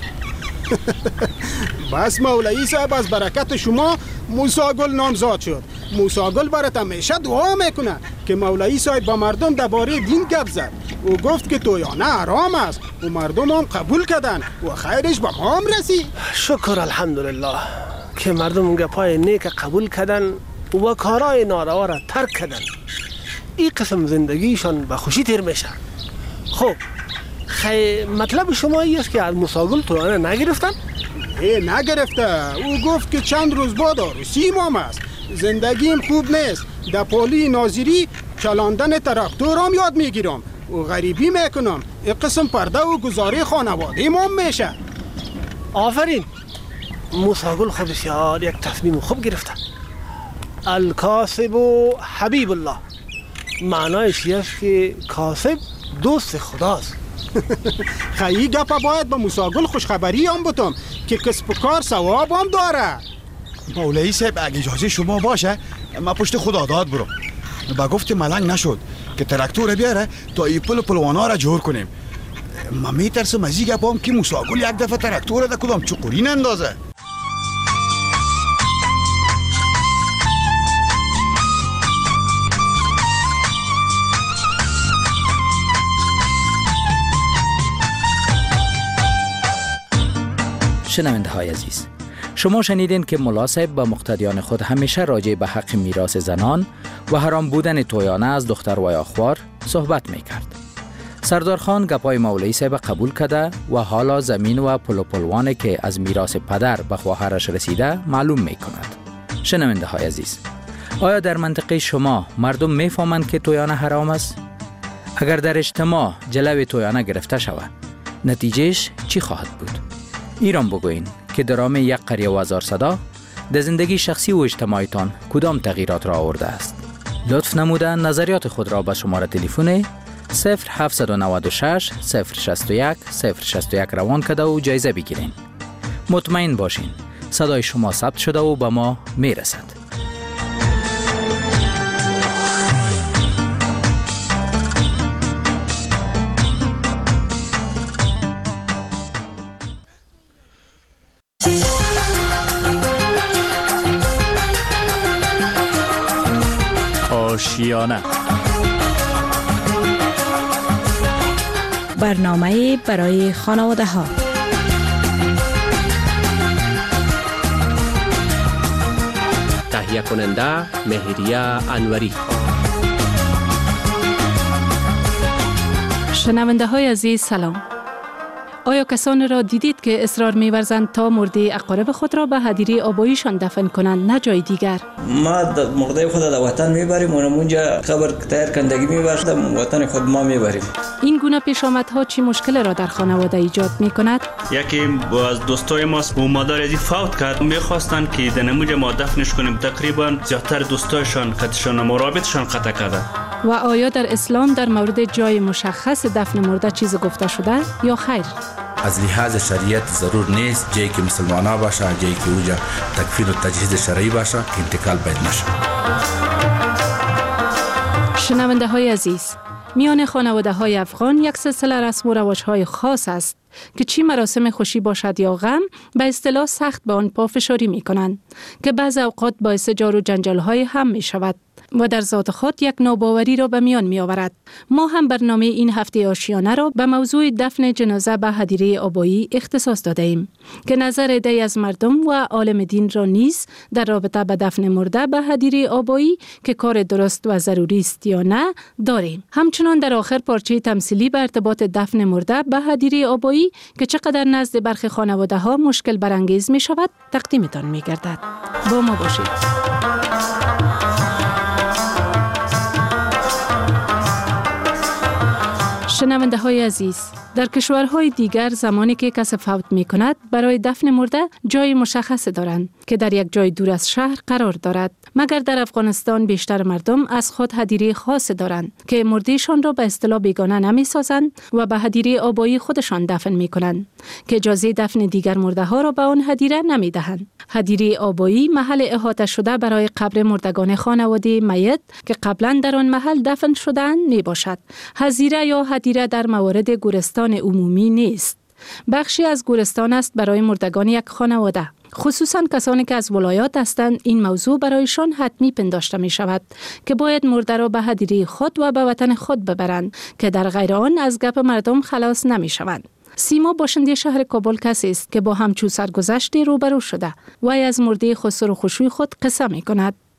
بس مولوی صاحب از برکت شما موساگل نامزاد شد. موساگل برات همیشه دعا میکنه که مولوی صاحب با مردم درباره دین گپ زد. او گفت که تویانه حرام است و مردم هم قبول کردن و خیرش به ما هم رسید. شکر الحمدلله که مردم گپای نیک قبول کردن و کارای ناروا را ترک کردن. این قسم زندگیشان به خوشی تیر میشه. خب خیلی مطلب شما ای است که از موساگل توانه نگرفتن؟ ای نگرفته. او گفت که چند روز بعد عروسی امام است زندگیم خوب نیست. در پالی ناظری چلاندن تراکتور هم یاد میگیرم و غریبی میکنم. این قسم پرده و گزاره خانواده امام میشه. آفرین. موسیقل خود بسیار یک تصمیم خوب گرفته. الکاسب و حبیب الله، معنایش است که کاسب دوست خداست. خیلی گپا باید با موسیقل خوشخبری هم بتم که کسب و کار ثواب هم داره. مولوی صاحب اگه اجازه شما باشه ما پشت خدا داد برم. با گفت ملنگ نشد که تراکتور بیاره تا ای پل پلوانا را جور کنیم. ما میترسم از این گپام که موسیقل یک دفعه تراکتور در کدام چقوری نندازه. شنونده های عزیز، شما شنیدین که ملا صاحب با مقتدیان خود همیشه راجع به حق میراث زنان و حرام بودن تویانه از دختر و یاخوار صحبت میکرد. سردار خان گپای مولوی صاحب قبول کرده و حالا زمین و پل و پلوانی که از میراث پدر به خواهرش رسیده معلوم میکند. شنونده های عزیز، آیا در منطقه شما مردم میفهمند که تویانه حرام است؟ اگر در اجتماع جلوی تویانه گرفته شود، نتیجهش چی خواهد بود؟ ایران بگوین که درام یک قریه و هزار صدا در زندگی شخصی و اجتماعیتان کدام تغییرات را آورده است؟ لطف نموده نظریات خود را به شماره تلفن صفر هفت نه شش صفر شش یک صفر شش یک روان کرده و جایزه بگیرین. مطمئن باشین صدای شما ثبت شده و به ما میرسد. آشیانه، برنامه برای خانواده ها. تهیه کننده مهریه انوری. شنونده های عزیز سلام. آیا کسانی را دیدید که اصرار می‌ورزند تا مرده اقارب خود را به هدیره آباییشان دفن کنند نه جای دیگر؟ ما مرده خود را وطن میبریم و اونجا قبر تایر کندگی میبریم، وطن خود ما میبریم. این گونه پیشامدها چی مشکل را در خانواده ایجاد میکند؟ یکی از دوستای ما و مادر ازی فوت کرد، میخواستن که در نموج ما دفنش کنیم. تقریبا زیادتر دوستایشان قطعشان مرابطشان قطع کرده. و آیا در اسلام در مورد جای مشخص دفن مرده چیز گفته شده یا خیر؟ از لحاظ شریعت ضرور نیست جایی که مسلمانا باشه، جایی که اوجا تکفین و تجهیز شرعی باشه که انتقال باید نشه. شنونده های عزیز، میان خانواده های افغان یک سلسله رسم و رواج های خاص است که چی مراسم خوشی باشد یا غم به اصطلاح سخت به آن پافشاری می کنند که بعض اوقات باعث جار و جنجال های هم می شود و در ذات خود یک ناباوری را به میان می آورد. ما هم برنامه این هفته آشیانه را به موضوع دفن جنازه به هدیره آبایی اختصاص داده ایم که نظر عده‌ای از مردم و عالم دین را نیز در رابطه به دفن مرده به هدیره آبایی که کار درست و ضروری است یا نه داریم. همچنان در آخر پارچه تمثیلی به ارتباط دفن مرده به هدیره آبایی که چقدر نزد برخی خانواده ها مشکل برانگیز می شود تقدیمتان می گردد. با ما باشید. شنونده های عزیز، در کشورهای دیگر زمانی که کسی فوت می کند برای دفن مرده جای مشخص دارند که در یک جای دور از شهر قرار دارد، مگر در افغانستان بیشتر مردم از خود هدیره خاص دارند که مردهشان را به اصطلاح بیگانه نمی سازند و به هدیره آبایی خودشان دفن می کنند که اجازه دفن دیگر مرده ها را به آن هدیره نمی دهند. هدیره آبایی محل احاطه شده برای قبر مردگان خانواده میت که قبلا در آن محل دفن شدند می باشد. هزیره یا هدیره در موارد گورستان عمومی نیست. بخشی از گورستان است برای مردگان یک خانواده. خصوصا کسانی که از ولایات هستند این موضوع برایشان حتمی پنداشته می شود که باید مرده را به هدیره خود و به وطن خود ببرند که در غیر آن از گپ مردم خلاص نمی شوند. سیما باشنده شهر کابل کسی است که با همچون سرگذشتی روبرو شده و از مرده خسرو خشوی خود قصه می کند.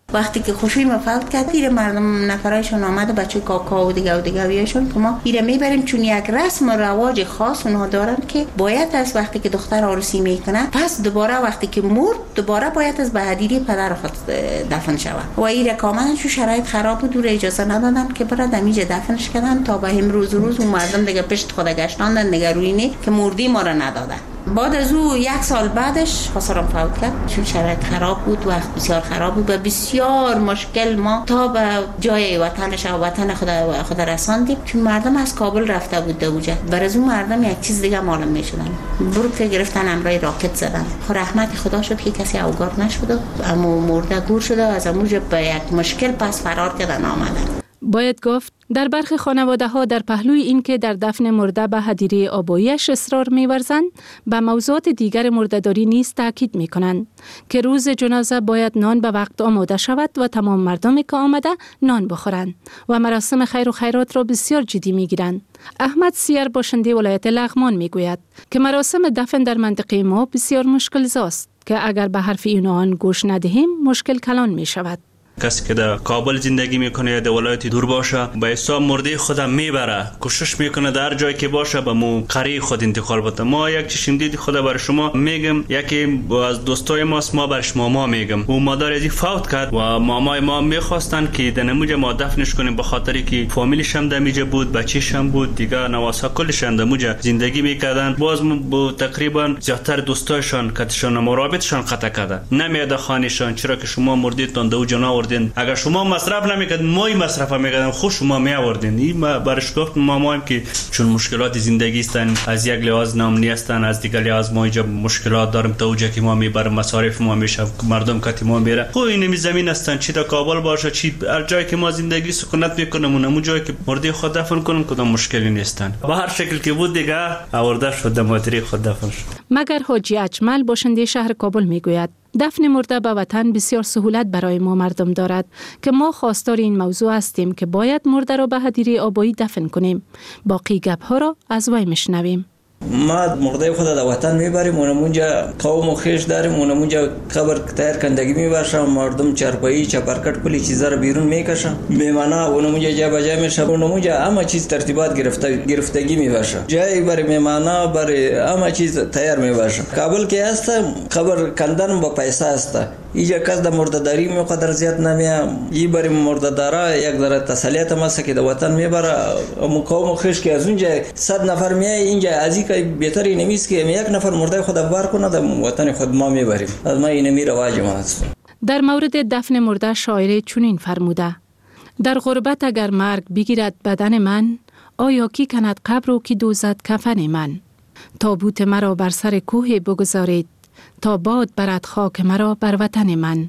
وقتی که خوشوی ما فوت کرد پیر مردم نفرایشون آمد بچه کاکا و دیگه و دیگه ویشون که ما ایره میبریم، چون یک رسم و رواج خاص اونها دارن که باید از وقتی که دختر عروسی میکنه پس دوباره وقتی که مرد دوباره باید از به هدیره پدر خود دفن شود و ایره کاملا چون شرایط خراب بود و اجازه ندادن که برای دمیجه دفنش کردن تا به امروز روز اون مردم دیگه پشت خود گشتاندن دیگه روی نی که مردی ما را ندادن. بعد از او یک سال بعدش خسرم فوت کرد چون شرایط خراب بود، وقت بسیار خراب بود و بسیار مشکل ما تا به جای وطنش و وطن خود خود رساندیم، چون مردم از کابل رفته بود دوجه. بر از اون مردم یک چیز دیگه معلوم میشدن، برو که گرفتن امرای راکت زدن. خو رحمت خدا شد که کسی اوگار نشد، اما مرده گور شده، از اموج به یک مشکل پس فرار کردن آمدن. باید گفت در برخی خانواده ها در پهلوی این که در دفن مرده به هدیره آباییش اصرار می‌ورزند، به موضوعات دیگر مرده‌داری نیز تاکید می‌کنند که روز جنازه باید نان به وقت آماده شود و تمام مردمی که آمده نان بخورند و مراسم خیر و خیرات را بسیار جدی می‌گیرند. احمد سیر باشنده ولایت لغمان می‌گوید که مراسم دفن در منطقه ما بسیار مشکل زاست که اگر به حرف اینان گوش ندهیم مشکل کلان می‌شود. کسی که در کابل زندگی میکنه یا در ولایت دور باشه به حساب مرده خودم میبره، کوشش میکنه در جایی که باشه به مو قریه خود انتقال بده. ما یک چشم دید خدا برای شما میگم، یکی از دوستای ماست، ما برش ماما میگم، او مادر ازی فوت کرد و مامای ما میخواستن که دنموجه ما دفنش کنیم به خاطری که فامیلش هم دمیجه بود، بچه‌ش هم بود دیگه، نواسا کلش هم دموجه زندگی میکردن. باز با تقریبا زیادتر دوستایشان کتشان مرابطشان قطع کردن، نمیاد خانهشان، چرا که شما مردیتون دو جنا. اگر شما مصرف نمیکرد مای مصرف میکردن، خود شما میآوردین. این برش گفت مامایم که چون مشکلات زندگی استن، از یک لحاظ نامنی هستن، از دیگر لحاظ ما اینجا مشکلات داریم، تا اونجا که ما میبریم مصارف ما میشه، مردم کتی ما میره. خب این می زمین هستن، چی در کابل باشه چی هر جایی که ما زندگی سکونت میکنیم، اون جایی که مرده خود دفن کنیم کدام مشکلی نیستن. به هر شکل که بود دیگه آورده شد مادری خود دفن شد. مگر حاجی اجمل باشنده شهر کابل میگوید دفن مرده به وطن بسیار سهولت برای ما مردم دارد که ما خواستار این موضوع هستیم که باید مرده را به هدیره آبایی دفن کنیم. باقی گپ ها را از وی میشنویم. ما مرده خود در وطن میبریم، اونمونجا قوم و خیش داریم، اونمونجا قبر تایر کندگی میبرشم، مردم چرپایی چپرکٹ کلی چیزا رو بیرون میکشم، میمانا اونمونجا جا بجا میشه، اونمونجا همه چیز ترتیبات گرفته گرفتگی میبرشم، جایی برای میمانا برای همه چیز تیار میبرشم. کابل که هست قبر کندن با پیسه هست، اینجا کس در مرده‌داری میقدر زیاد نمیام، ای برای مرده‌دارا یک ذره تسلیت ماست که در وطن میبره. قوم و خیش که از اونجا صد نفر میای اینجا ازی که بهتری نمیست که یک نفر مرده خود بار کنه در وطن خود ما میبریم. از ما این می رواج ما هست. در مورد دفن مرده شاعر چنین فرموده: در غربت اگر مرگ بگیرد بدن من، آیا کی کند قبر و کی دوزد کفن من؟ تابوت مرا بر سر کوه بگذارید تا باد برد خاک مرا بر وطن من.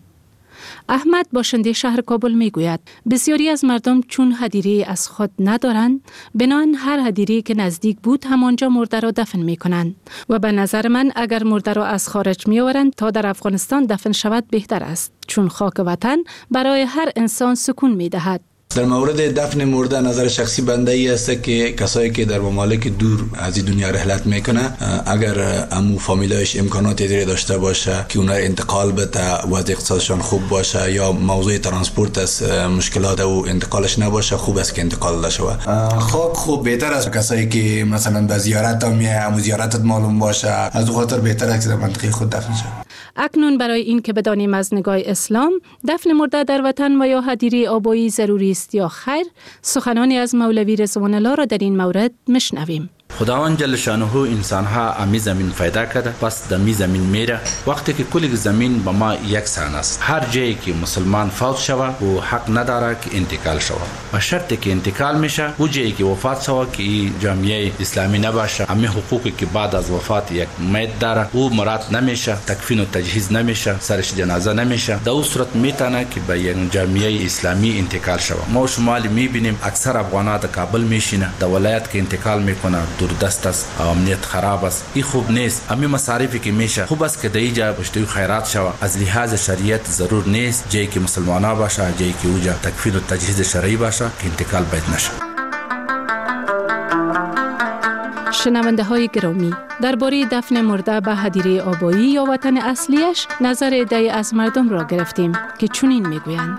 احمد باشنده شهر کابل میگوید بسیاری از مردم چون هدیره از خود ندارند، بنابراین هر هدیره که نزدیک بود همانجا مرده را دفن میکنند و به نظر من اگر مرده را از خارج میآورند تا در افغانستان دفن شود بهتر است، چون خاک وطن برای هر انسان سکون میدهد. در مورد دفن مرده نظر شخصی بنده ای است که کسایی که در ممالک دور از این دنیا رحلت میکنه، اگر امو فامیلایش امکانات دیگه داشته باشه که اونها انتقال بده، وضع اقتصادشان خوب باشه یا موضوع ترانسپورت از مشکلات او انتقالش نباشه، خوب است که انتقال داده شود. خب خوب بهتر است کسایی که مثلا به زیارت هم میه، امو زیارتت معلوم باشه، از اون خاطر بهتر است که در منطقه خود دفن شود. اکنون برای این که بدانیم از نگاه اسلام دفن مرده در وطن و یا هدیره آبایی ضروری است یا خیر، سخنانی از مولوی رضوان الله را در این مورد مشنویم. خداوند جل شانه انسان ها امی زمین پیدا کرده، پس در می زمین میره. وقتی که کل زمین با ما یک سان است، هر جایی که مسلمان فوت شود و حق نداره که انتقال شود و شرطی که انتقال میشه و جایی که وفات شود که جامعه اسلامی نباشه، امی حقوقی که بعد از وفات یک میت داره او مراد نمیشه، تکفین و تجهیز نمیشه، سرش جنازه نمیشه، در اون صورت میتونه که به یک جامعه اسلامی انتقال شود. ما شمالی میبینیم اکثر افغانان در کابل میشینه، در ولایت که انتقال میکنه دور دست است، امنیت خراب است، این خوب نیست. امی مصارفی که میشه خوب است که در اینجا پشتوی خیرات شود. از لحاظ شریعت ضرور نیست جایی که مسلمانان باشه، جایی که اونجا تکفین و تجهیز شرعی باشه که انتقال باید نشه. شنونده های گرامی، درباره دفن مرده به هدیره آبایی یا وطن اصلیش نظر عده‌ای از مردم را گرفتیم که چنین میگویند.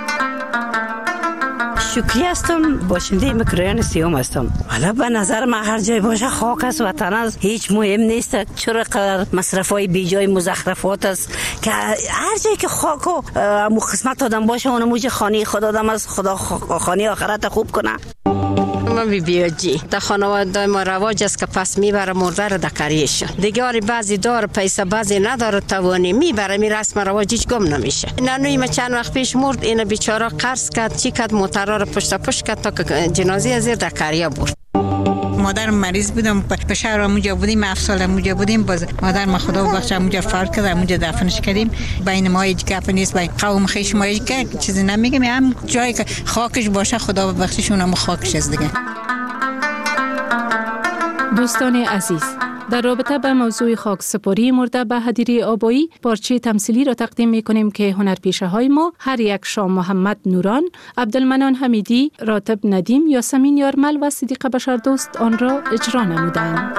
شکری هستم، باشنده مکرایان سیوم هستم. حالا به نظر من هر جای باشه خاک است، وطن است، هیچ مهم نیست. چرا قدر مصرف های بی جای مزخرفات است که هر جایی که خاک و مو قسمت آدم باشه اون موجه خانه خود آدم است، خدا خانه آخرت خوب کنه. من بی بیاجی در خانواده ما رواج است که پس میبره مرده رو دکریش دیگه. بعضی دار پیسه، بعضی نداره توانی، میبره می رسم رواج هیچ گم نمیشه. نانوی ما چند وقت پیش مرد، این بیچاره قرض کرد، چی کرد، موترا رو پشت پشت کرد تا که جنازه از زیر دکریا برد. مادر مریض بودم، به شهر اونجا بودیم، هفت سال اونجا بودیم. باز مادر ما خدا بخشه اونجا فرد کرد، اونجا دفنش کردیم. بین ما هیچ گپ نیست، بین قوم خویش ما هیچ چیزی نمیگیم. هم جایی که خاکش باشه خدا بخشش اونم خاکش است دیگه. دوستان عزیز، در رابطه با موضوع خاکسپاری مرده به هدیره آبایی پارچه تمثیلی را تقدیم می کنیم که هنرپیشه های ما هر یک شاه محمد نوران، عبدالمنان حمیدی، راتب ندیم، یاسمین یارمل و صدیقه بشردوست آن را اجرا نمودند.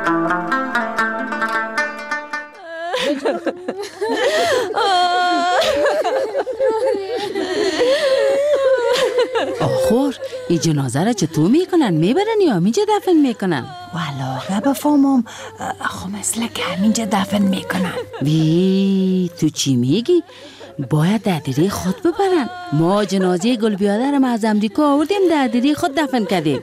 آخور این جنازه را چطور میکنن؟ میبرن یا همینجا دفن میکنن؟ والا بفهمم، خب مثل که همینجا دفن میکنن. وی تو چی میگی؟ باید در هدیره خود ببرن. ما جنازه گل بیادر ما از امریکا آوردیم، در هدیره خود دفن کردیم.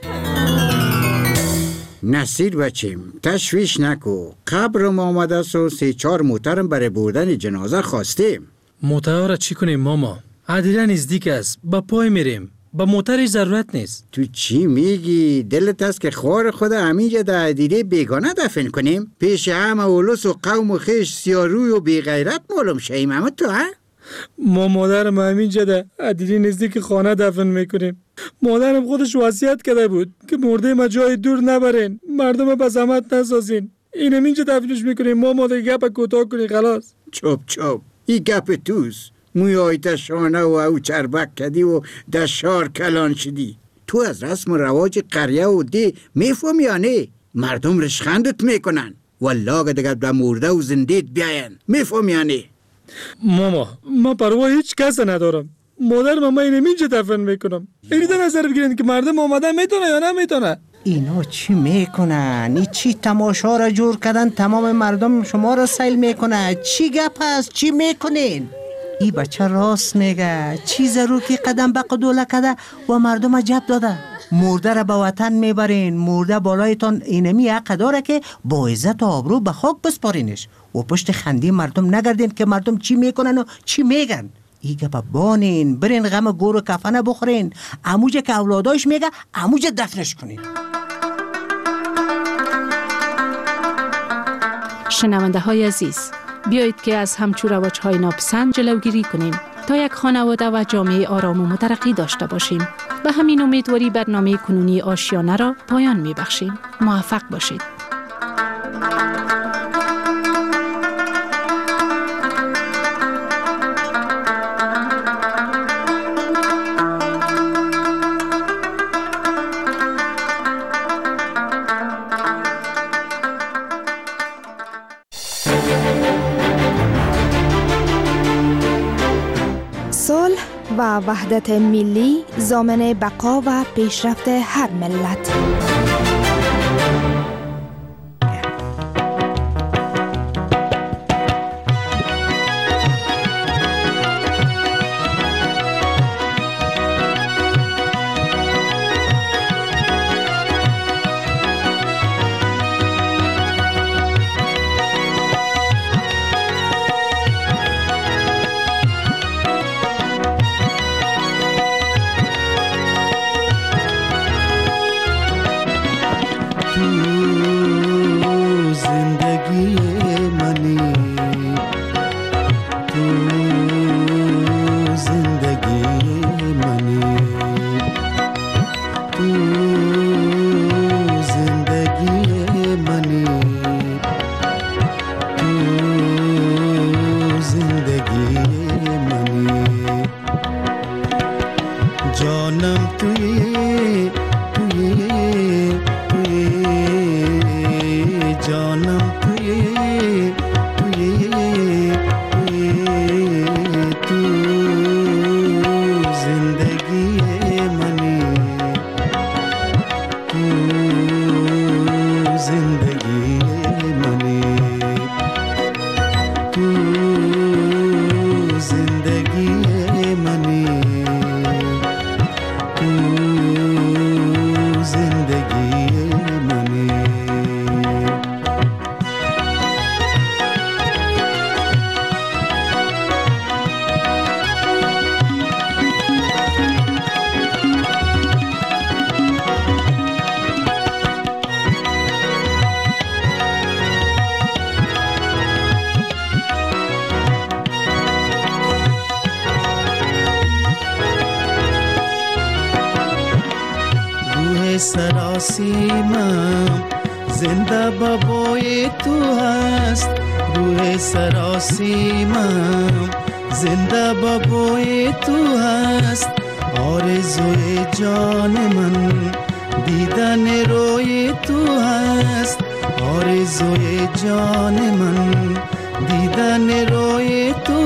نصیر بچیم تشویش نکو، قبر ما آمده است و سه چهار موترم برای بردن جنازه خواستیم. موتر را چی کنیم ماما؟ هدیره نزدیک است، با پای میریم، با موترش ضرورت نیست. تو چی میگی؟ دلت است که خوار خود همینجا در هدیره بیگانه دفن کنیم؟ پیش همه اولوس و قوم و خیش سیاروی و بیغیرت معلوم شیم. اما تو ها؟ ما مادرم همینجا در هدیره نزدیک خانه دفن میکنیم. مادرم خودش وصیت کرده بود که مرده ما جای دور نبرین، مردم به زحمت نسازین. این همینجا دفنش میکنیم. ما مادر گپ کوتاه کنی خلاص. چوب چوب ای گپ توست. موی آیت شانه و او چربک کدی و در شار کلان شدی. تو از رسم و رواج قریه و دی میفهم یا نه؟ مردم رشخندت میکنن، والله دیگر به مرده و زندیت بیاین. میفهم یا نه؟ ماما من پروا هیچ کس ندارم. مادر ماما این همینجا دفن میکنم. اینی در نظر بگیرین که مردم آمدن میتونه یا نمیتونه. اینا چی میکنن؟ این چی تماشا را جور کردن؟ تمام مردم شما را سیل میکنه. چی گپ است؟ چی میکنین؟ ای بچه راست میگه. چی ضرور که قدم به قدوله کده و مردم جب داده. مرده را به وطن میبرین، مرده بالایتان اینمی حق داره که با عزت و آبرو به خاک بسپارینش و پشت خندی مردم نگردین که مردم چی میکنن و چی میگن. ای گپ بانین، برین غم گور و کفنه بخورین. عموجه که اولاداش میگه عموجه دفنش کنین. شنونده های عزیز، بیایید که از همچو رواج های ناپسند جلوگیری کنیم تا یک خانواده و جامعه آرام و مترقی داشته باشیم. به همین امیدواری برنامه کنونی آشیانه را پایان می بخشیم. موفق باشید. و وحدت ملی ضامن بقا و پیشرفت هر ملت. جانم توی توی توی سراسیمم زنده بابای تو هست روح سراسیمم زنده بابای تو هست آرزوی جان من دیدن روی تو هست آرزوی جان من دیدن روی تو